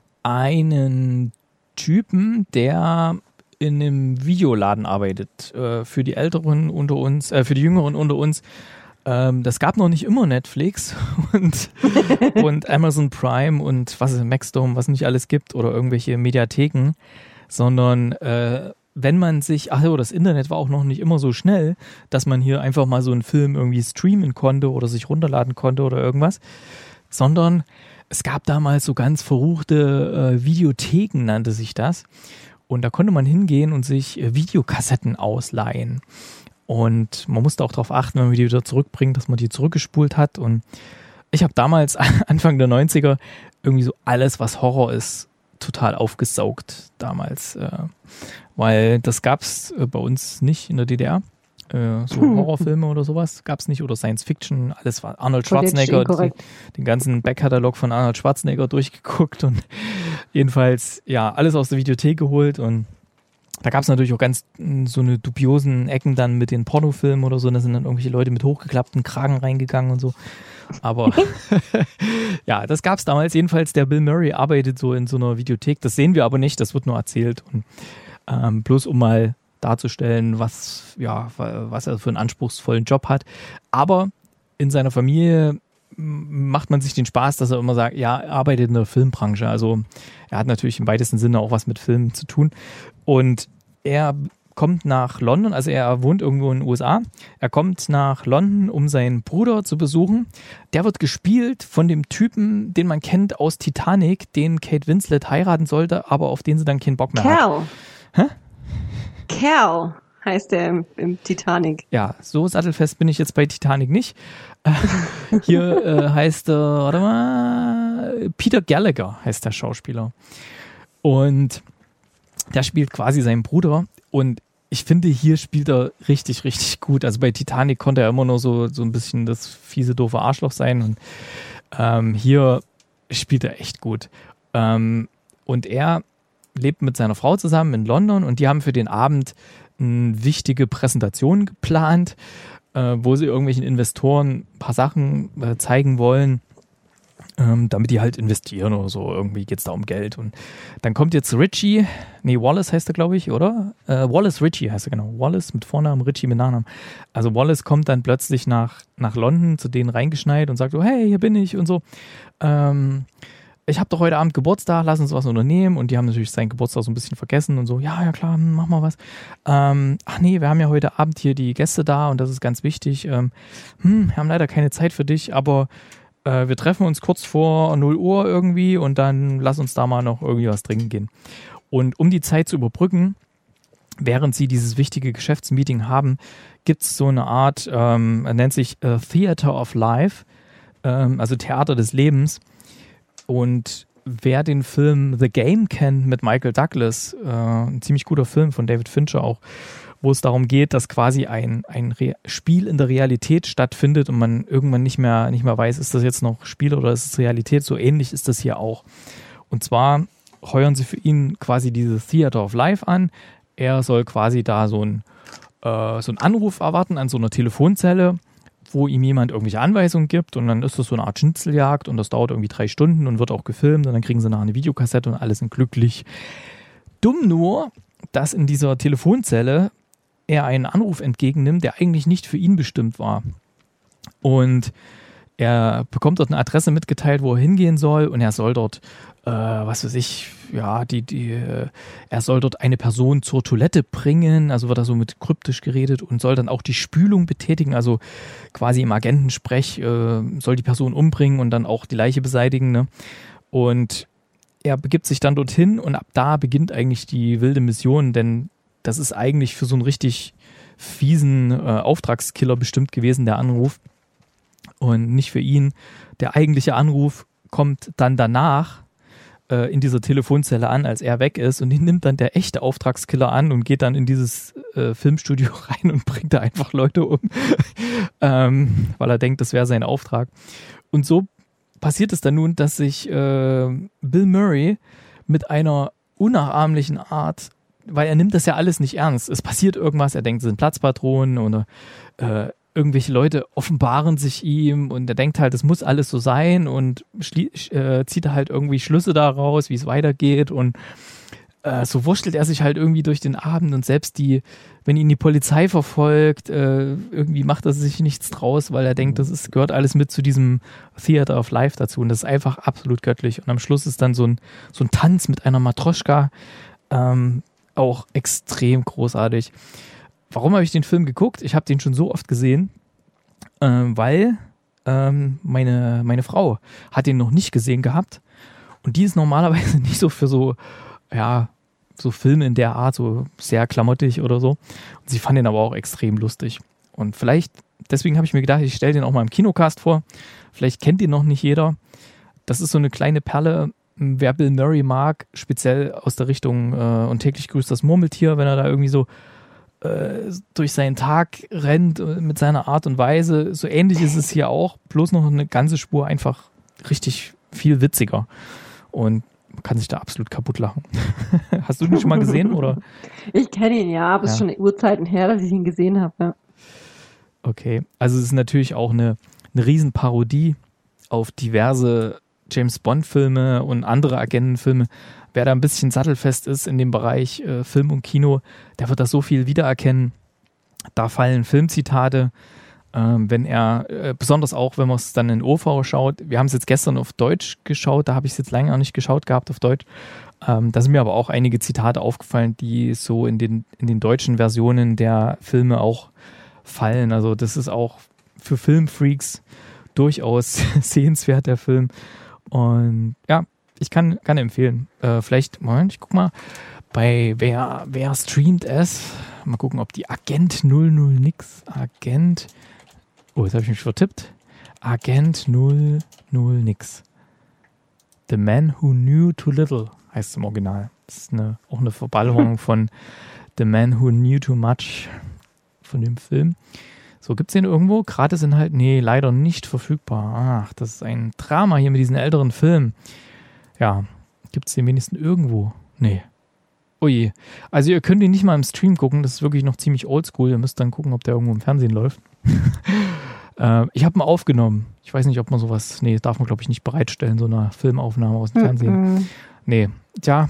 einen Typen, der in einem Videoladen arbeitet. Äh, für die Älteren unter uns, äh, für die Jüngeren unter uns. Ähm, das gab noch nicht immer Netflix und, und Amazon Prime und was ist Maxdome, was nicht alles gibt oder irgendwelche Mediatheken, sondern äh, wenn man sich, ach ja, das Internet war auch noch nicht immer so schnell, dass man hier einfach mal so einen Film irgendwie streamen konnte oder sich runterladen konnte oder irgendwas, sondern es gab damals so ganz verruchte äh, Videotheken, nannte sich das. Und da konnte man hingehen und sich äh, Videokassetten ausleihen. Und man musste auch darauf achten, wenn man die wieder zurückbringt, dass man die zurückgespult hat. Und ich habe damals, Anfang der neunziger, irgendwie so alles, was Horror ist, total aufgesaugt damals. Äh, weil das gab es äh, bei uns nicht in der D D R. Äh, so Horrorfilme oder sowas gab es nicht. Oder Science Fiction, alles war Arnold Schwarzenegger. Die, den ganzen Backkatalog von Arnold Schwarzenegger durchgeguckt und jedenfalls, ja, alles aus der Videothek geholt und Da gab es natürlich auch ganz mh, so eine dubiosen Ecken dann mit den Pornofilmen oder so. Da sind dann irgendwelche Leute mit hochgeklappten Kragen reingegangen und so. Aber ja, das gab es damals. Jedenfalls, der Bill Murray arbeitet so in so einer Videothek. Das sehen wir aber nicht, das wird nur erzählt. Und ähm, bloß um mal darzustellen, was, ja, was er für einen anspruchsvollen Job hat. Aber in seiner Familie macht man sich den Spaß, dass er immer sagt, ja, er arbeitet in der Filmbranche. Also er hat natürlich im weitesten Sinne auch was mit Filmen zu tun. Und er kommt nach London, also er wohnt irgendwo in den U S A. Er kommt nach London, um seinen Bruder zu besuchen. Der wird gespielt von dem Typen, den man kennt aus Titanic, den Kate Winslet heiraten sollte, aber auf den sie dann keinen Bock mehr Cal. hat. Hä? Cal heißt der im, im Titanic. Ja, so sattelfest bin ich jetzt bei Titanic nicht. Hier äh, heißt er, äh, warte mal, Peter Gallagher heißt der Schauspieler. Und der spielt quasi seinen Bruder. Und ich finde, hier spielt er richtig, richtig gut. Also bei Titanic konnte er immer nur so, so ein bisschen das fiese, doofe Arschloch sein. Und ähm, hier spielt er echt gut. Ähm, und er lebt mit seiner Frau zusammen in London und die haben für den Abend eine wichtige Präsentation geplant, äh, wo sie irgendwelchen Investoren ein paar Sachen äh, zeigen wollen, ähm, damit die halt investieren oder so. Irgendwie geht es da um Geld. Und dann kommt jetzt Richie, nee, Wallace heißt er, glaube ich, oder? Äh, Wallace Ritchie heißt er, genau. Wallace mit Vornamen, Ritchie mit Nachnamen. Also Wallace kommt dann plötzlich nach, nach London zu denen reingeschneit und sagt so, hey, hier bin ich und so. Ähm, ich habe doch heute Abend Geburtstag, lass uns was unternehmen. Und die haben natürlich seinen Geburtstag so ein bisschen vergessen und so, ja, ja klar, mach mal was. Ähm, ach nee, wir haben ja heute Abend hier die Gäste da und das ist ganz wichtig. Ähm, hm, wir haben leider keine Zeit für dich, aber äh, wir treffen uns kurz vor null Uhr irgendwie und dann lass uns da mal noch irgendwie was trinken gehen. Und um die Zeit zu überbrücken, während sie dieses wichtige Geschäftsmeeting haben, gibt es so eine Art, ähm, nennt sich äh, Theater of Life, ähm, also Theater des Lebens. Und wer den Film The Game kennt mit Michael Douglas, äh, ein ziemlich guter Film von David Fincher auch, wo es darum geht, dass quasi ein, ein Re- Spiel in der Realität stattfindet und man irgendwann nicht mehr, nicht mehr weiß, ist das jetzt noch Spiel oder ist es Realität, so ähnlich ist das hier auch. Und zwar heuern sie für ihn quasi dieses Theater of Life an. Er soll quasi da so ein, äh, so einen Anruf erwarten an so einer Telefonzelle, wo ihm jemand irgendwelche Anweisungen gibt und dann ist das so eine Art Schnitzeljagd und das dauert irgendwie drei Stunden und wird auch gefilmt und dann kriegen sie nachher eine Videokassette und alle sind glücklich. Dumm nur, dass in dieser Telefonzelle er einen Anruf entgegennimmt, der eigentlich nicht für ihn bestimmt war. Und er bekommt dort eine Adresse mitgeteilt, wo er hingehen soll und er soll dort, äh, was weiß ich, ja, die, die, äh, er soll dort eine Person zur Toilette bringen, also wird da so mit kryptisch geredet und soll dann auch die Spülung betätigen, also quasi im Agentensprech äh, soll die Person umbringen und dann auch die Leiche beseitigen, ne? Und er begibt sich dann dorthin und ab da beginnt eigentlich die wilde Mission, denn das ist eigentlich für so einen richtig fiesen äh, Auftragskiller bestimmt gewesen, der Anruf. Und nicht für ihn. Der eigentliche Anruf kommt dann danach äh, in dieser Telefonzelle an, als er weg ist. Und den nimmt dann der echte Auftragskiller an und geht dann in dieses äh, Filmstudio rein und bringt da einfach Leute um, ähm, weil er denkt, das wäre sein Auftrag. Und so passiert es dann nun, dass sich äh, Bill Murray mit einer unnachahmlichen Art, weil er nimmt das ja alles nicht ernst. Es passiert irgendwas, er denkt, es sind Platzpatronen oder äh, irgendwelche Leute offenbaren sich ihm und er denkt halt, es muss alles so sein und schlie- äh, zieht halt irgendwie Schlüsse daraus, wie es weitergeht und äh, so wurschtelt er sich halt irgendwie durch den Abend und selbst die, wenn ihn die Polizei verfolgt, äh, irgendwie macht er sich nichts draus, weil er denkt, das ist, gehört alles mit zu diesem Theater of Life dazu und das ist einfach absolut göttlich und am Schluss ist dann so ein, so ein Tanz mit einer Matroschka, ähm, auch extrem großartig. Warum habe ich den Film geguckt? Ich habe den schon so oft gesehen, äh, weil ähm, meine, meine Frau hat den noch nicht gesehen gehabt und die ist normalerweise nicht so für so, ja, so Filme in der Art, so sehr klamottig oder so. Und sie fand den aber auch extrem lustig. Und vielleicht, deswegen habe ich mir gedacht, ich stelle den auch mal im Kinocast vor. Vielleicht kennt ihn noch nicht jeder. Das ist so eine kleine Perle, wer Bill Murray mag, speziell aus der Richtung äh, und täglich grüßt das Murmeltier, wenn er da irgendwie so durch seinen Tag rennt mit seiner Art und Weise. So ähnlich ist es hier auch, bloß noch eine ganze Spur einfach richtig viel witziger. Und man kann sich da absolut kaputt lachen. Hast du den schon mal gesehen, oder? Ich kenne ihn, ja, aber es Ja. ist schon Urzeiten her, dass ich ihn gesehen habe. Ja. Okay, also es ist natürlich auch eine, eine Riesenparodie auf diverse James-Bond-Filme und andere Agentenfilme. Wer da ein bisschen sattelfest ist in dem Bereich äh, Film und Kino, der wird da so viel wiedererkennen. Da fallen Filmzitate, ähm, wenn er, äh, besonders auch, wenn man es dann in O V schaut. Wir haben es jetzt gestern auf Deutsch geschaut, da habe ich es jetzt länger nicht geschaut gehabt auf Deutsch. Ähm, da sind mir aber auch einige Zitate aufgefallen, die so in den, in den deutschen Versionen der Filme auch fallen. Also das ist auch für Filmfreaks durchaus sehenswert, der Film. Und ja, ich kann, kann empfehlen. Äh, vielleicht, Moment, ich guck mal, bei wer, wer streamt es? Mal gucken, ob die Agent null null nix, Agent, oh, jetzt habe ich mich vertippt. Agent null null nix. The Man Who Knew Too Little heißt es im Original. Das ist eine, auch eine Verballhornung von The Man Who Knew Too Much von dem Film. So, gibt es den irgendwo? Gratisinhalt? Nee, leider nicht verfügbar. Ach, das ist ein Drama hier mit diesen älteren Filmen. Ja, gibt es den wenigstens irgendwo? Nee. Oh je. Also ihr könnt ihn nicht mal im Stream gucken, das ist wirklich noch ziemlich oldschool. Ihr müsst dann gucken, ob der irgendwo im Fernsehen läuft. äh, ich habe ihn aufgenommen. Ich weiß nicht, ob man sowas, nee, darf man glaube ich nicht bereitstellen, so eine Filmaufnahme aus dem Mhm. Fernsehen. Nee, tja,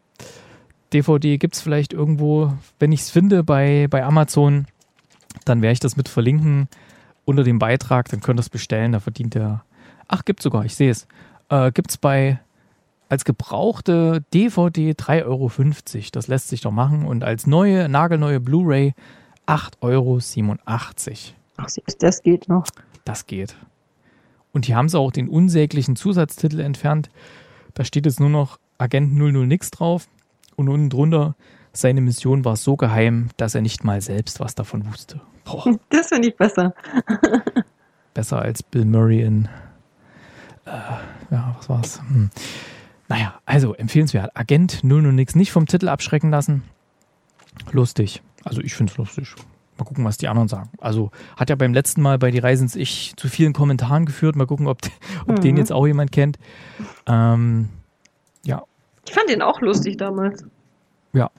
D V D gibt es vielleicht irgendwo, wenn ich es finde bei, bei Amazon, dann werde ich das mit verlinken unter dem Beitrag, dann könnt ihr es bestellen, da verdient der, ach, gibt sogar, ich sehe es, äh, gibt es bei, als gebrauchte D V D drei Euro fünfzig, das lässt sich doch machen, und als neue, nagelneue Blu-ray acht Euro siebenundachtzig. Ach, selbst das geht noch. Das geht. Und hier haben sie auch den unsäglichen Zusatztitel entfernt, da steht jetzt nur noch Agent null null nix drauf und unten drunter, seine Mission war so geheim, dass er nicht mal selbst was davon wusste. Boah, Das finde ich besser. besser als Bill Murray in, äh, ja, was war's? Hm. Naja, also empfehlenswert. Agent null null nix, nicht vom Titel abschrecken lassen. Lustig. Also ich finde es lustig. Mal gucken, was die anderen sagen. Also hat ja beim letzten Mal bei Die Reise ins Ich zu vielen Kommentaren geführt. Mal gucken, ob, ob Mhm. den jetzt auch jemand kennt. Ähm, ja, Ich fand den auch lustig damals. ja.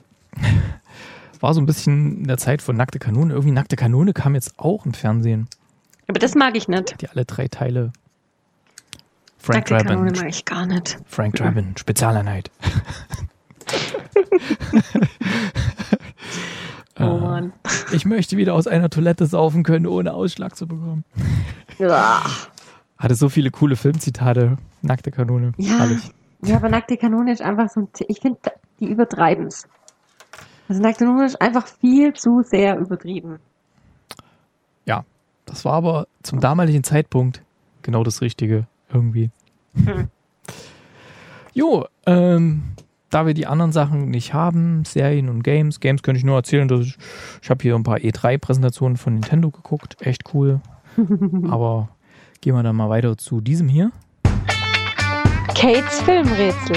War so ein bisschen in der Zeit von Nackte Kanone. Irgendwie Nackte Kanone kam jetzt auch im Fernsehen. Aber das mag ich nicht. Die alle drei Teile. Frank Nackte Kanone Drabin. mag ich gar nicht. Frank Drabin, Spezialeinheit. Oh Äh, Mann. Ich möchte wieder aus einer Toilette saufen können, ohne Ausschlag zu bekommen. Ja. Hatte so viele coole Filmzitate. Nackte Kanone. Ja. Herrlich. Ja, aber Nackte Kanone ist einfach so ein, T- ich finde, die übertreiben's. Also Nackte Kanone ist einfach viel zu sehr übertrieben. Ja, das war aber zum damaligen Zeitpunkt genau das Richtige irgendwie. Hm. Jo, ähm, da wir die anderen Sachen nicht haben, Serien und Games, Games könnte ich nur erzählen, dass ich, ich habe hier ein paar E drei Präsentationen von Nintendo geguckt, echt cool. Aber gehen wir dann mal weiter zu diesem hier. Kates Filmrätsel.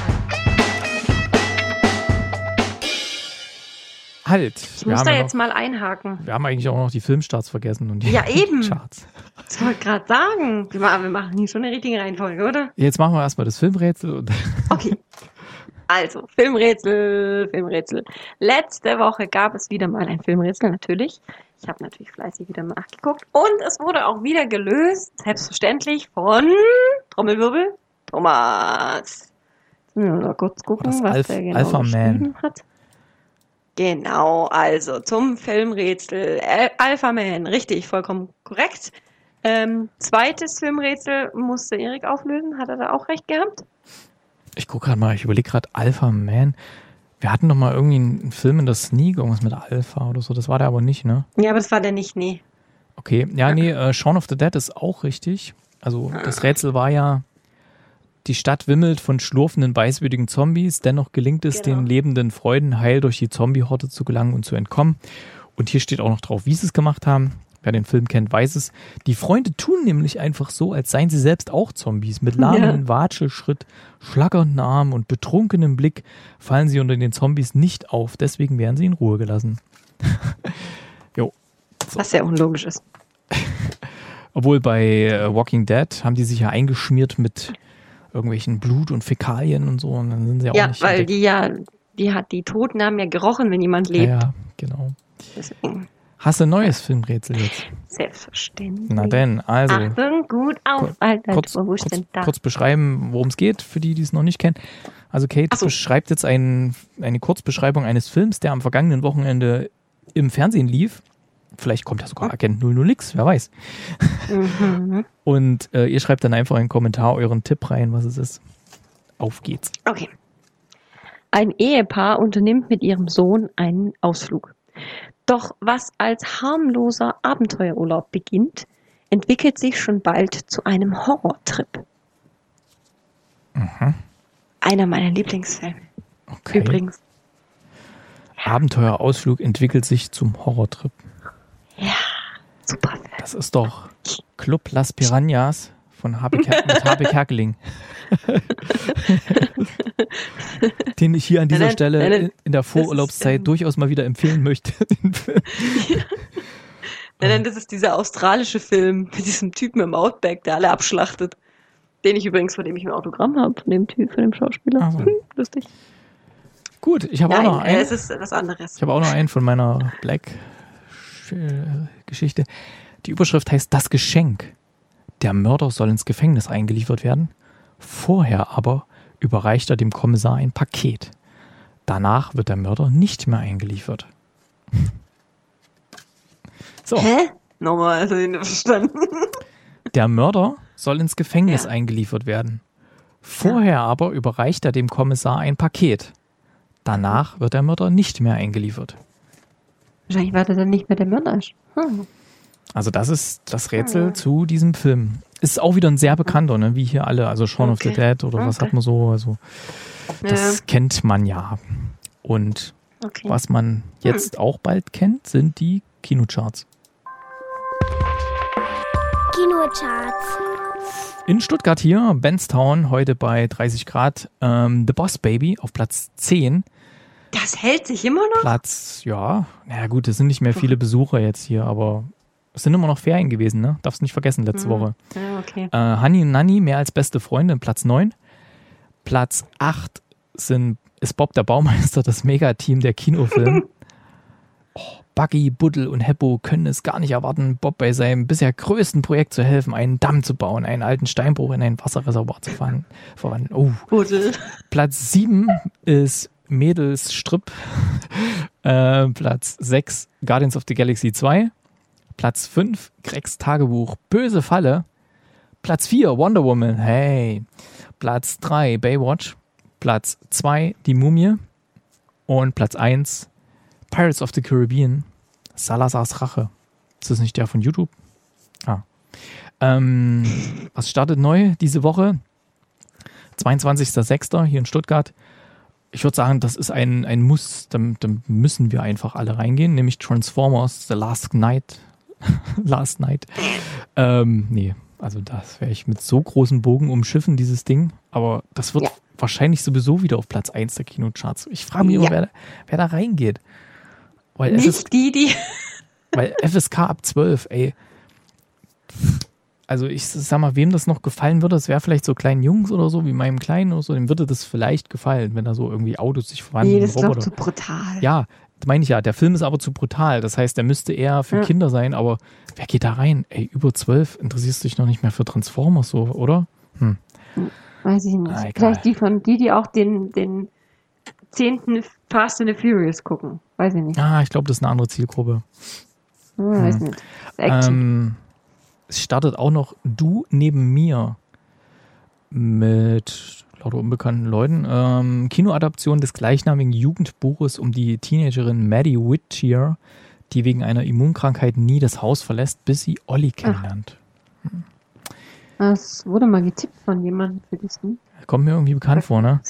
Halt. Ich wir muss haben da ja jetzt noch, mal einhaken. wir haben eigentlich auch noch die Filmstarts vergessen und die Ja, eben. Charts. Das wollte ich gerade sagen. Wir machen, wir machen hier schon eine richtige Reihenfolge, oder? Jetzt machen wir erstmal das Filmrätsel und Okay. Also, Filmrätsel, Filmrätsel. Letzte Woche gab es wieder mal ein Filmrätsel, natürlich. Ich habe natürlich fleißig wieder nachgeguckt. Und es wurde auch wieder gelöst, selbstverständlich, von Trommelwirbel, Thomas. Jetzt müssen wir mal kurz gucken, Das was Alf- der genau Alpha Man. geschrieben hat. Genau, also zum Filmrätsel. Al- Alpha Man, richtig, vollkommen korrekt. Ähm, zweites Filmrätsel musste Erik auflösen. Hat er da auch recht gehabt? ich gucke gerade mal, ich überlege gerade Alpha Man. Wir hatten doch mal irgendwie einen Film in der Sneak, irgendwas mit Alpha oder so, das war der aber nicht, ne? Ja, aber das war der nicht, nee. Okay, ja, nee, äh, Shaun of the Dead ist auch richtig. Also das Rätsel war ja, die Stadt wimmelt von schlurfenden, weißwütigen Zombies, dennoch gelingt es Genau. den lebenden Freuden heil durch die Zombie-Horde zu gelangen und zu entkommen. Und hier steht auch noch drauf, wie sie es gemacht haben. Wer den Film kennt, weiß es. Die Freunde tun nämlich einfach so, als seien sie selbst auch Zombies. Mit lahmem Watschelschritt, schlackernden Armen und betrunkenem Blick fallen sie unter den Zombies nicht auf. Deswegen werden sie in Ruhe gelassen. Jo. Was sehr unlogisch ist. Obwohl bei äh, Walking Dead haben die sich ja eingeschmiert mit irgendwelchen Blut und Fäkalien und so. Und dann sind sie auch Ja, nicht weil entdeckt. die ja, die hat, die Toten haben ja gerochen, wenn jemand lebt. Ja, ja, genau. Deswegen, Hast du ein neues Filmrätsel jetzt? selbstverständlich. Na denn, also Achtung, gut auf, Alter, kurz, wo ist kurz, denn da? kurz beschreiben, worum es geht, für die, die es noch nicht kennen. Also Kate Ach so. beschreibt jetzt ein, eine Kurzbeschreibung eines Films, der am vergangenen Wochenende im Fernsehen lief. Vielleicht kommt ja sogar Agent null null X, wer weiß. Mhm. Und äh, ihr schreibt dann einfach einen Kommentar euren Tipp rein, was es ist. Auf geht's. Okay. Ein Ehepaar unternimmt mit ihrem Sohn einen Ausflug. Doch was als harmloser Abenteuerurlaub beginnt, entwickelt sich schon bald zu einem Horrortrip. Mhm. Einer meiner Lieblingsfilme. Okay. Übrigens. Abenteuerausflug entwickelt sich zum Horrortrip. Ja, super Film. Das ist doch Club Las Piranhas von Habe Ker- mit Habe Kerkeling. Den ich hier an dieser Nein, nein, Stelle nein, nein. in- in der Vorurlaubszeit Das ist, ähm, durchaus mal wieder empfehlen möchte. Den Film. Nein, nein, das ist dieser australische Film mit diesem Typen im Outback, der alle abschlachtet. Den ich übrigens, von dem ich ein Autogramm habe, von dem Typ, von dem Schauspieler. Ach so. Hm, lustig. Gut, ich habe auch Nein, noch äh, einen. es ist was anderes. Ich habe auch noch einen von meiner Black-Geschichte. Die Überschrift heißt Das Geschenk. Der Mörder soll ins Gefängnis eingeliefert werden. Vorher aber überreicht er dem Kommissar ein Paket. Danach wird der Mörder nicht mehr eingeliefert. So, Hä? Nochmal, also ich nicht verstanden. der Mörder soll ins Gefängnis eingeliefert werden. Vorher aber überreicht er dem Kommissar ein Paket. Danach wird der Mörder nicht mehr eingeliefert. Wahrscheinlich war der dann nicht mehr der Mörder. Hm. Also das ist das Rätsel zu diesem Film. Ist auch wieder ein sehr bekannter, ne? Wie hier alle, also Shaun of the Okay. Dead oder was Okay. hat man so, also das Ja, kennt man ja. Und okay. was man jetzt auch bald kennt, sind die Kinocharts. Kinocharts. In Stuttgart hier, Benstown, heute bei dreißig Grad, ähm, The Boss Baby auf Platz zehn. Das hält sich immer noch? Platz, ja, naja gut, es sind nicht mehr viele Besucher jetzt hier, aber es sind immer noch Ferien gewesen, ne? Darfst nicht vergessen, letzte Woche. Ja, okay. Äh, Honey und Nanny, mehr als beste Freundin, Platz neun. Platz acht sind, ist Bob der Baumeister, das Megateam der Kinofilm. Oh, Buggy, Buddel und Heppo können es gar nicht erwarten, Bob bei seinem bisher größten Projekt zu helfen, einen Damm zu bauen, einen alten Steinbruch in ein Wasserreservoir zu fahren, verwandeln. Oh. Buddel. Platz sieben ist Mädels Strip. äh, Platz sechs Guardians of the Galaxy zwei. Platz fünf Gregs Tagebuch Böse Falle. Platz vier Wonder Woman. Hey. Platz drei Baywatch. Platz zwei Die Mumie. Und Platz eins Pirates of the Caribbean. Salazars Rache. Ist das nicht der von YouTube? Ah. Ähm, was startet neu diese Woche? zweiundzwanzigster sechster hier in Stuttgart. Ich würde sagen, das ist ein, ein Muss, da, da müssen wir einfach alle reingehen, nämlich Transformers The Last Night. Last Night. Ähm, nee, also das werde ich mit so großen Bogen umschiffen, dieses Ding. Aber das wird Ja. wahrscheinlich sowieso wieder auf Platz eins der Kinocharts. Ich frage mich immer, Ja. wer, da- wer da reingeht. Weil es ist, Nicht die, die. weil F S K ab zwölf, ey. Also ich sag mal, wem das noch gefallen würde, das wäre vielleicht so kleinen Jungs oder so, wie meinem Kleinen oder so, dem würde das vielleicht gefallen, wenn da so irgendwie Autos sich verwandeln. Nee, das ist doch Roboter. zu brutal. Ja, meine ich ja. Der Film ist aber zu brutal. Das heißt, der müsste eher für Ja. Kinder sein, aber wer geht da rein? Ey, über zwölf interessierst du dich noch nicht mehr für Transformers, so, oder? Hm. Weiß ich nicht. Ah, egal. Vielleicht die von die, die auch den, den zehnten Fast and the Furious gucken. Weiß ich nicht. Ah, ich glaube, das ist eine andere Zielgruppe. Hm, weiß nicht. Action. Ähm, es startet auch noch Du neben mir mit lauter unbekannten Leuten. Ähm, Kinoadaption des gleichnamigen Jugendbuches um die Teenagerin Maddie Whittier, die wegen einer Immunkrankheit nie das Haus verlässt, bis sie Olli kennenlernt. Das wurde mal getippt von jemandem für diesen. Kommt mir irgendwie bekannt vor, ne?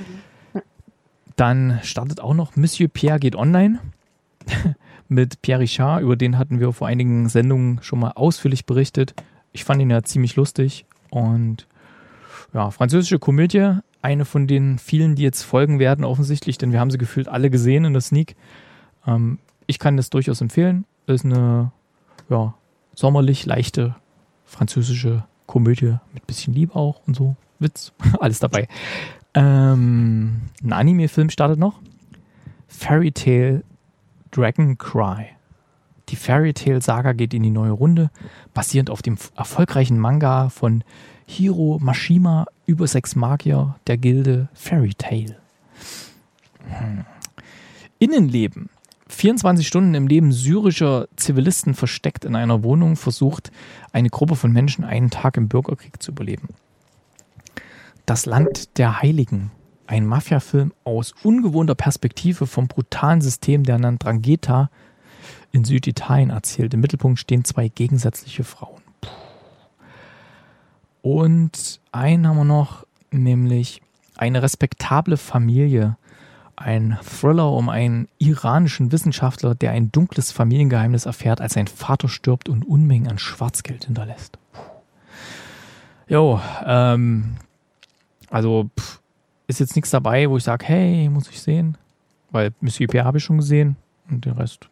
Dann startet auch noch Monsieur Pierre geht online mit Pierre Richard. Über den hatten wir vor einigen Sendungen schon mal ausführlich berichtet. Ich fand ihn ja ziemlich lustig. Und ja, französische Komödie. Eine von den vielen, die jetzt folgen werden, offensichtlich, denn wir haben sie gefühlt alle gesehen in der Sneak. Ähm, ich kann das durchaus empfehlen. Ist eine ja, sommerlich leichte französische Komödie mit bisschen Liebe auch und so. Witz, alles dabei. Ähm, ein Anime-Film startet noch. Fairy Tail Dragon Cry. Die Fairy Tail Saga geht in die neue Runde, basierend auf dem erfolgreichen Manga von Hiro Mashima über sechs Magier der Gilde Fairy Tail. Hm. Innenleben. vierundzwanzig Stunden im Leben syrischer Zivilisten versteckt in einer Wohnung versucht eine Gruppe von Menschen einen Tag im Bürgerkrieg zu überleben. Das Land der Heiligen. Ein Mafia-Film aus ungewohnter Perspektive vom brutalen System der Ndrangheta in Süditalien erzählt. Im Mittelpunkt stehen zwei gegensätzliche Frauen. Und einen haben wir noch, nämlich eine respektable Familie. Ein Thriller um einen iranischen Wissenschaftler, der ein dunkles Familiengeheimnis erfährt, als sein Vater stirbt und Unmengen an Schwarzgeld hinterlässt. Jo, ähm, also pff, ist jetzt nichts dabei, wo ich sage, hey, muss ich sehen. Weil Monsieur Pierre habe ich schon gesehen und den Rest.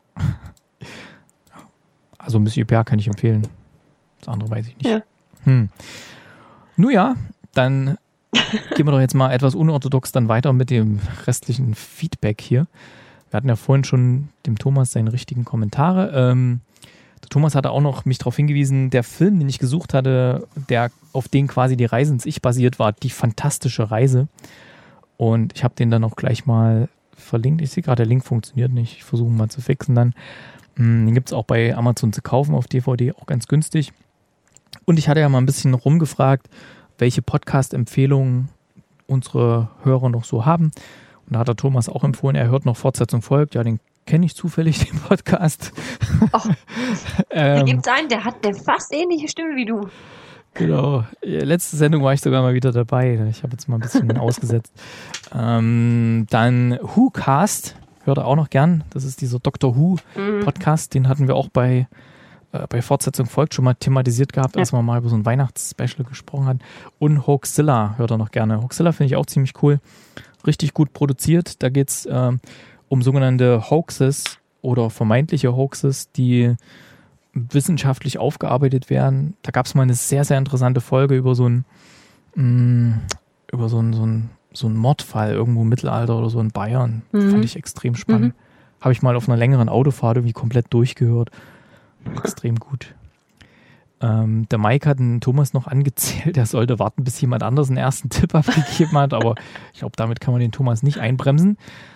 Also Monsieur Pierre kann ich empfehlen. Das andere weiß ich nicht. Ja. Hm. Nun ja, dann gehen wir doch jetzt mal etwas unorthodox dann weiter mit dem restlichen Feedback hier. Wir hatten ja vorhin schon dem Thomas seine richtigen Kommentare. Ähm, der Thomas hatte auch noch mich darauf hingewiesen, der Film, den ich gesucht hatte, der auf den quasi die Reise ins Ich basiert war, Die fantastische Reise. Und ich habe den dann auch gleich mal verlinkt. Ich sehe gerade, der Link funktioniert nicht. Ich versuche mal zu fixen dann. Den gibt es auch bei Amazon zu kaufen auf D V D, auch ganz günstig. Und ich hatte ja mal ein bisschen rumgefragt, welche Podcast-Empfehlungen unsere Hörer noch so haben. Und da hat der Thomas auch empfohlen, er hört noch Fortsetzung folgt. Ja, den kenne ich zufällig, den Podcast. Och, ähm, da gibt es einen, der hat eine fast ähnliche Stimme wie du. Genau. Letzte Sendung war ich sogar mal wieder dabei. Ich habe jetzt mal ein bisschen ausgesetzt. Ähm, dann WhoCast, hört er auch noch gern. Das ist dieser Doctor Who Podcast. Den hatten wir auch bei bei Fortsetzung folgt schon mal thematisiert gehabt, als wir mal über so ein Weihnachtsspecial gesprochen hatten. Und Hoaxilla hört er noch gerne. Hoaxilla finde ich auch ziemlich cool. Richtig gut produziert. Da geht es ähm, um sogenannte Hoaxes oder vermeintliche Hoaxes, die wissenschaftlich aufgearbeitet werden. Da gab es mal eine sehr, sehr interessante Folge über so ein mh, über so ein, so ein, so ein Mordfall irgendwo im Mittelalter oder so in Bayern. Mhm. Fand ich extrem spannend. Mhm. Habe ich mal auf einer längeren Autofahrt irgendwie komplett durchgehört. Extrem gut. Ähm, der Mike hat den Thomas noch angezählt, er sollte warten, bis jemand anders einen ersten Tipp abgegeben hat, aber ich glaube, damit kann man den Thomas nicht einbremsen.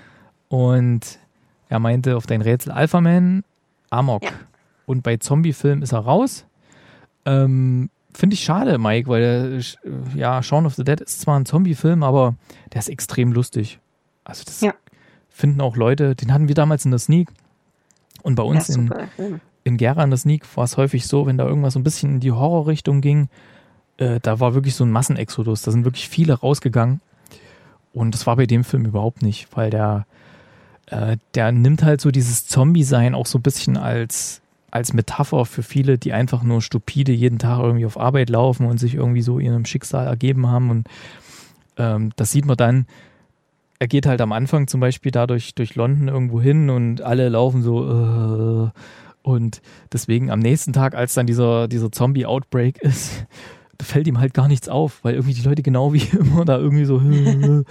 Und er meinte auf dein Rätsel Alpha-Man, Amok. Ja. Und bei Zombie-Film ist er raus. Ähm, Finde ich schade, Mike, weil der, ja, Shaun of the Dead ist zwar ein Zombie-Film, aber der ist extrem lustig. Also das ja. finden auch Leute, den hatten wir damals in der Sneak. Und bei uns ja, in, in Gera in der Sneak war es häufig so, wenn da irgendwas so ein bisschen in die Horrorrichtung ging, äh, da war wirklich so ein Massenexodus. Da sind wirklich viele rausgegangen. Und das war bei dem Film überhaupt nicht, weil der, äh, der nimmt halt so dieses Zombie-Sein auch so ein bisschen als, als Metapher für viele, die einfach nur stupide jeden Tag irgendwie auf Arbeit laufen und sich irgendwie so ihrem Schicksal ergeben haben. Und ähm, das sieht man dann. Er geht halt am Anfang zum Beispiel da durch, durch London irgendwo hin und alle laufen so äh, und deswegen am nächsten Tag, als dann dieser, dieser Zombie-Outbreak ist, da fällt ihm halt gar nichts auf, weil irgendwie die Leute genau wie immer da irgendwie so und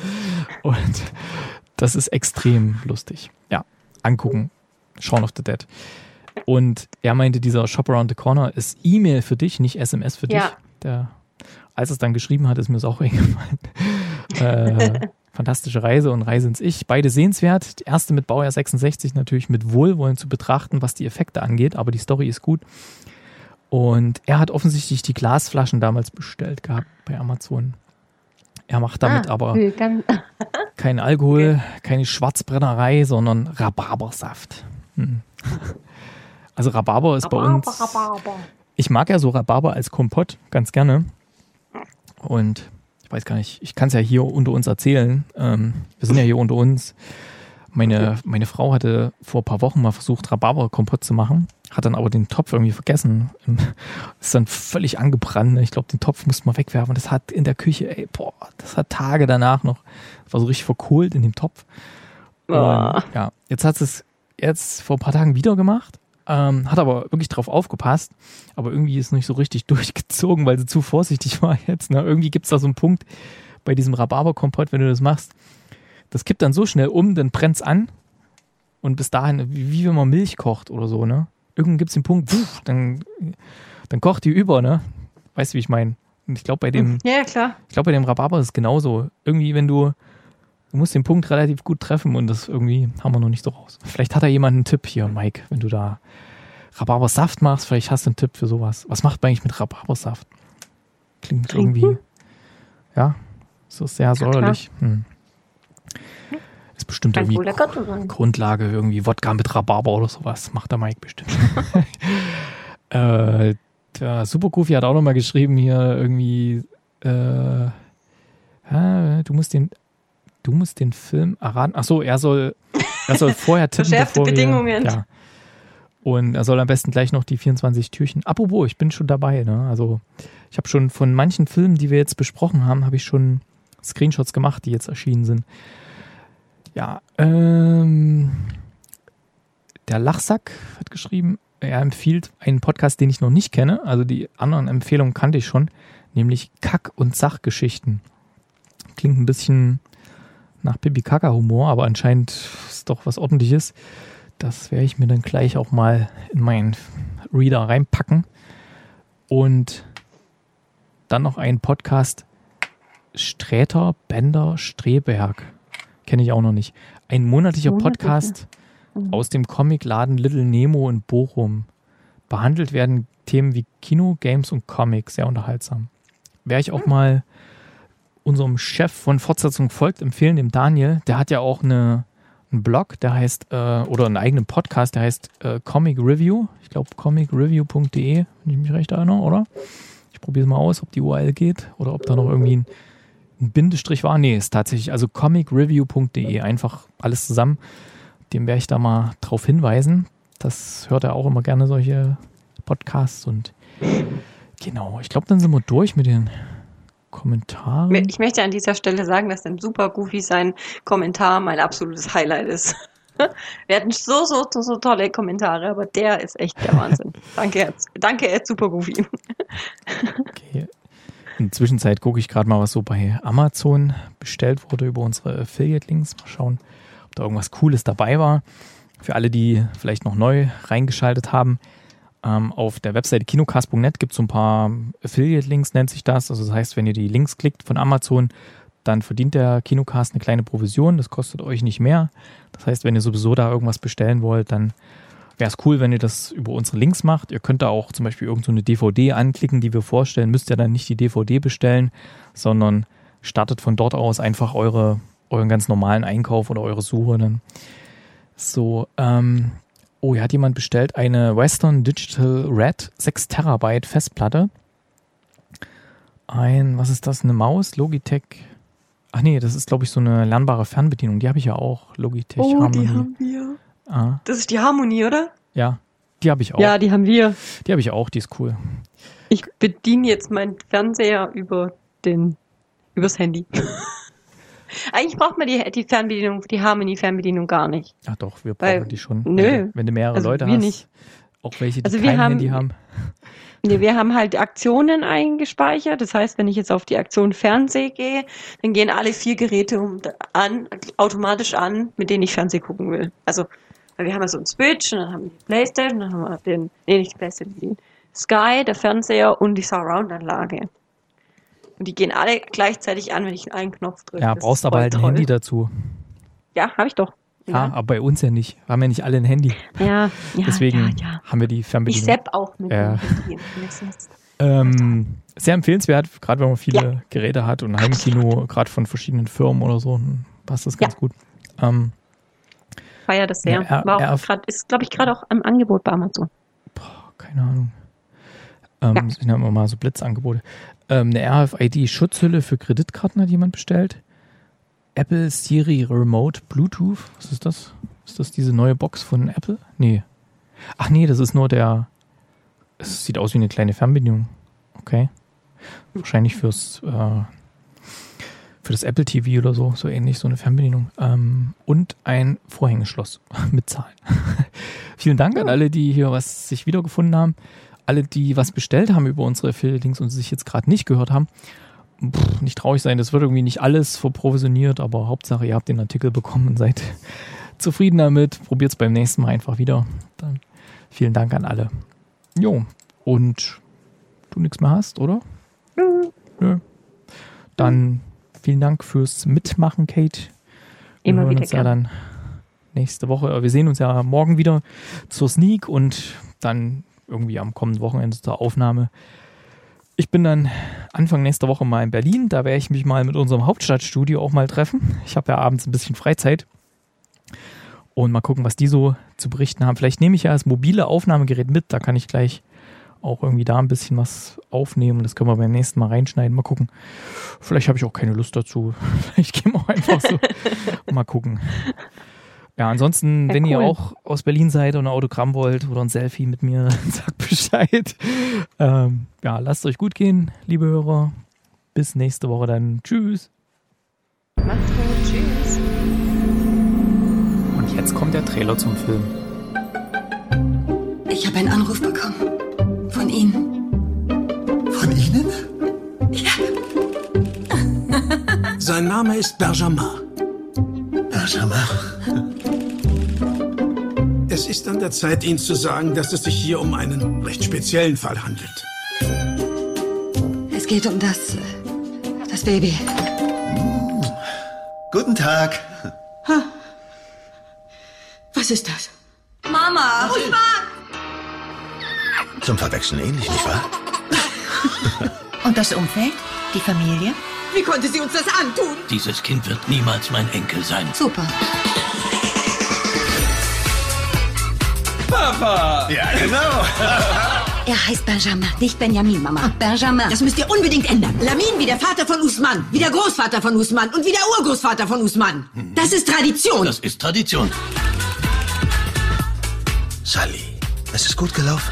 das ist extrem lustig. Ja, angucken. Shaun of the Dead. Und er meinte, dieser Shop Around the Corner ist E-Mail für dich, nicht S M S für dich. Ja. Der, als es dann geschrieben hat, ist mir das auch eingefallen. äh, Fantastische Reise und Reise ins Ich. Beide sehenswert. Die erste mit Baujahr sechsundsechzig natürlich mit Wohlwollen zu betrachten, was die Effekte angeht, aber die Story ist gut. Und er hat offensichtlich die Glasflaschen damals bestellt gehabt bei Amazon. Er macht damit ah, aber kein Alkohol, okay. keine Schwarzbrennerei, sondern Rhabarbersaft. Hm. Also Rhabarber ist Rhabarber, bei uns... Rhabarber. Ich mag ja so Rhabarber als Kompott ganz gerne. Und ich weiß gar nicht, ich kann es ja hier unter uns erzählen. Ähm, wir sind ja hier unter uns. Meine, meine Frau hatte vor ein paar Wochen mal versucht, Rhabarber-Kompott zu machen, hat dann aber den Topf irgendwie vergessen. Ist dann völlig angebrannt. Ich glaube, den Topf musste man wegwerfen. Das hat in der Küche, ey, boah, das hat Tage danach noch, war so richtig verkohlt in dem Topf. Oh. Und, ja, jetzt hat es jetzt vor ein paar Tagen wieder gemacht ähm, hat aber wirklich drauf aufgepasst, aber irgendwie ist nicht so richtig durchgezogen, weil sie zu vorsichtig war jetzt. Ne? Irgendwie gibt es da so einen Punkt bei diesem Rhabarberkompott, wenn du das machst, das kippt dann so schnell um, dann brennt es an und bis dahin, wie, wie wenn man Milch kocht oder so, ne? Irgendwann gibt es den Punkt, pff, dann, dann kocht die über, ne? Weißt du, wie ich meine? Und ich glaube, bei dem, ja, klar. Ich glaube, bei dem Rhabarber ist es genauso. Irgendwie, wenn du, du musst den Punkt relativ gut treffen und das irgendwie haben wir noch nicht so raus. Vielleicht hat da jemand einen Tipp hier, Mike, wenn du da Rhabarbersaft machst, vielleicht hast du einen Tipp für sowas. Was macht man eigentlich mit Rhabarbersaft? Klingt Trinken? irgendwie, ja, so sehr säuerlich. Hm. Ist bestimmt Kann irgendwie wohl lecker sein. Grundlage, irgendwie Wodka mit Rhabarber oder sowas. Macht der Mike bestimmt. äh, der Super Goofy hat auch nochmal geschrieben hier irgendwie, äh, äh, du musst den, du musst den Film erraten. Achso, er soll, er soll vorher tippen, Verschärfte bevor Bedingungen. wir, ja. Und er soll am besten gleich noch die vierundzwanzig Türchen. Apropos, ich bin schon dabei, ne? Also ich habe schon von manchen Filmen, die wir jetzt besprochen haben, habe ich schon Screenshots gemacht, die jetzt erschienen sind. Ja, ähm, der Lachsack hat geschrieben, er empfiehlt einen Podcast, den ich noch nicht kenne. Also die anderen Empfehlungen kannte ich schon, nämlich Kack- und Sachgeschichten. Klingt ein bisschen nach Pipi-Kaka-Humor, aber anscheinend ist doch was Ordentliches. Das werde ich mir dann gleich auch mal in meinen Reader reinpacken. Und dann noch ein Podcast Sträter, Bender, Streberg. Kenne ich auch noch nicht. Ein monatlicher Podcast aus dem Comicladen Little Nemo in Bochum. Behandelt werden Themen wie Kino, Games und Comics. Sehr unterhaltsam. Werde ich auch mal unserem Chef von Fortsetzung folgt empfehlen, dem Daniel. Der hat ja auch eine, einen Blog, der heißt, äh, oder einen eigenen Podcast, der heißt äh, Comic Review. Ich glaube comic review punkt de, wenn ich mich recht erinnere, oder? Ich probiere es mal aus, ob die U R L geht oder ob da noch irgendwie ein ein Bindestrich war. Nee, ist tatsächlich, also comic review punkt de, einfach alles zusammen. Dem werde ich da mal drauf hinweisen. Das hört er auch immer gerne, solche Podcasts. Und genau, ich glaube, dann sind wir durch mit den Kommentaren. Ich möchte an dieser Stelle sagen, dass dem Super Goofy sein Kommentar mein absolutes Highlight ist. Wir hatten so, so, so, so tolle Kommentare, aber der ist echt der Wahnsinn. Danke, danke, Ed Super Goofy. Okay. In der Zwischenzeit gucke ich gerade mal, was so bei Amazon bestellt wurde über unsere Affiliate-Links. Mal schauen, ob da irgendwas Cooles dabei war. Für alle, die vielleicht noch neu reingeschaltet haben, ähm, auf der Webseite kinocast punkt net gibt es so ein paar Affiliate-Links, nennt sich das. Also das heißt, wenn ihr die Links klickt von Amazon, dann verdient der Kinocast eine kleine Provision. Das kostet euch nicht mehr. Das heißt, wenn ihr sowieso da irgendwas bestellen wollt, dann wäre es cool, wenn ihr das über unsere Links macht. Ihr könnt da auch zum Beispiel irgend so eine D V D anklicken, die wir vorstellen. Müsst ihr dann nicht die D V D bestellen, sondern startet von dort aus einfach eure, euren ganz normalen Einkauf oder eure Suche. Dann. So, ähm, oh, hier hat jemand bestellt eine Western Digital Red sechs Terabyte Festplatte. Ein, was ist das, eine Maus? Logitech. Ach nee, das ist, glaube ich, so eine lernbare Fernbedienung. Die habe ich ja auch. Logitech Oh, Harmony. die haben wir. Ah, Das ist die Harmonie, oder? ja, die habe ich auch. Ja, die haben wir. Die habe ich auch, die ist cool. Ich bediene jetzt meinen Fernseher über den, übers Handy. Eigentlich braucht man die, die Fernbedienung, die Harmony-Fernbedienung gar nicht. Ach doch, wir Weil- brauchen die schon. nö. Wenn du, wenn du mehrere Also Leute wir hast, nicht. auch welche, die Also wir kein haben- Handy haben. Nee, wir haben halt Aktionen eingespeichert. Das heißt, wenn ich jetzt auf die Aktion Fernseh gehe, dann gehen alle vier Geräte um, an, automatisch an, mit denen ich Fernseh gucken will. Also, weil wir haben ja so einen Switch, und dann haben wir die Playstation, dann haben wir den, nee, nicht die Playstation, den Sky, der Fernseher und die Surround-Anlage. Und die gehen alle gleichzeitig an, wenn ich einen Knopf drücke. Ja, Das brauchst ist aber voll halt ein toll. Handy dazu. Ja, habe ich doch. Ja, aber bei uns ja nicht. Wir haben ja nicht alle ein Handy. ja, ja, Deswegen ja, ja. haben wir die Ich Fernbedienung. sepp auch mit Ja. dem Handy. Das ist- Ähm, sehr empfehlenswert, gerade wenn man viele Ja. Geräte hat und ein Heimkino, gerade von verschiedenen Firmen oder so, dann passt das ganz Ja. gut. Ähm, Feier das sehr. Ja, er- War er- auch grad, ist, glaube ich, gerade auch im Angebot bei Amazon. boah, keine Ahnung. Ähm, Ja. sind ja immer mal so Blitzangebote. Ähm, eine R F I D-Schutzhülle für Kreditkarten hat jemand bestellt. Apple Siri Remote Bluetooth. Was ist das? Ist das diese neue Box von Apple? Nee. Ach nee, das ist nur der. Es sieht aus wie eine kleine Fernbedienung. Okay. Wahrscheinlich fürs, äh, für das Apple T V oder so, so ähnlich, so eine Fernbedienung. Ähm, und ein Vorhängeschloss mit Zahlen. Vielen Dank an alle, die hier was sich wiedergefunden haben. Alle, die was bestellt haben über unsere Affiliate-Links und sich jetzt gerade nicht gehört haben. Pff, nicht traurig sein, das wird irgendwie nicht alles verprovisioniert, aber Hauptsache, ihr habt den Artikel bekommen und seid zufrieden damit. Probiert es beim nächsten Mal einfach wieder. Dann vielen Dank an alle. Jo, und du nichts mehr hast, oder? Mhm. Nö. Dann vielen Dank fürs Mitmachen, Kate. Wir Immer hören wieder uns ja gern. dann nächste Woche. Wir sehen uns ja morgen wieder zur Sneak und dann irgendwie am kommenden Wochenende zur Aufnahme. Ich bin dann Anfang nächster Woche mal in Berlin. Da werde ich mich mal mit unserem Hauptstadtstudio auch mal treffen. Ich habe ja abends ein bisschen Freizeit. Und mal gucken, was die so zu berichten haben. Vielleicht nehme ich ja das mobile Aufnahmegerät mit. Da kann ich gleich auch irgendwie da ein bisschen was aufnehmen. Das können wir beim nächsten Mal reinschneiden. Mal gucken. Vielleicht habe ich auch keine Lust dazu. Vielleicht gehen wir auch einfach so. Mal gucken. Ja, ansonsten, Ja, wenn ihr cool. auch aus Berlin seid und ein Autogramm wollt oder ein Selfie mit mir, sagt Bescheid. Ähm, ja, lasst euch gut gehen, liebe Hörer. Bis nächste Woche dann. Tschüss. Macht's gut. Tschüss. Und jetzt kommt der Trailer zum Film. Ich habe einen Anruf bekommen. Von Ihnen. Von Ihnen? Ja. Sein Name ist Benjamin. Benjamin. Es ist an der Zeit, Ihnen zu sagen, dass es sich hier um einen recht speziellen Fall handelt. Es geht um das... äh, das Baby. Guten Tag. Was ist das? Mama! Usman! Zum Verwechseln ähnlich, nicht wahr? Und das Umfeld? Die Familie? Wie konnte sie uns das antun? Dieses Kind wird niemals mein Enkel sein. Super. Papa! Ja, genau. Er heißt Benjamin, nicht Benjamin, Mama. Benjamin. Das müsst ihr unbedingt ändern. Lamin wie der Vater von Usman, wie der Großvater von Usman und wie der Urgroßvater von Usman. Das ist Tradition. Das ist Tradition. Sally, es ist gut gelaufen.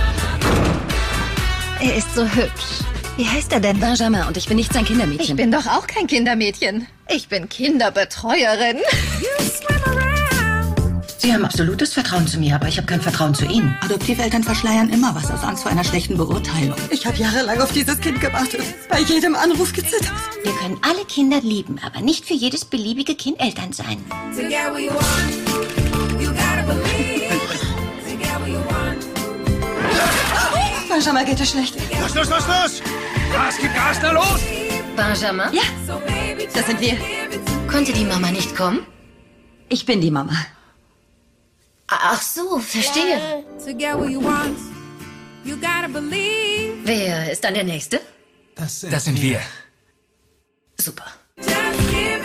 Er ist so hübsch. Wie heißt er denn? Benjamin, und ich bin nicht sein Kindermädchen. Ich bin doch auch kein Kindermädchen. Ich bin Kinderbetreuerin. Sie haben absolutes Vertrauen zu mir, aber ich habe kein Vertrauen zu Ihnen. Adoptiveltern verschleiern immer was aus Angst vor einer schlechten Beurteilung. Ich habe jahrelang auf dieses Kind gewartet. Bei jedem Anruf gezittert. Wir können alle Kinder lieben, aber nicht für jedes beliebige Kind Eltern sein. Benjamin geht es schlecht. Los, los, los, los! Was geht Gas da los? Benjamin? Ja, das sind wir. Konnte die Mama nicht kommen? Ich bin die Mama. Ach so, verstehe. Wer ist dann der Nächste? Das sind, Das sind wir. Super. Just give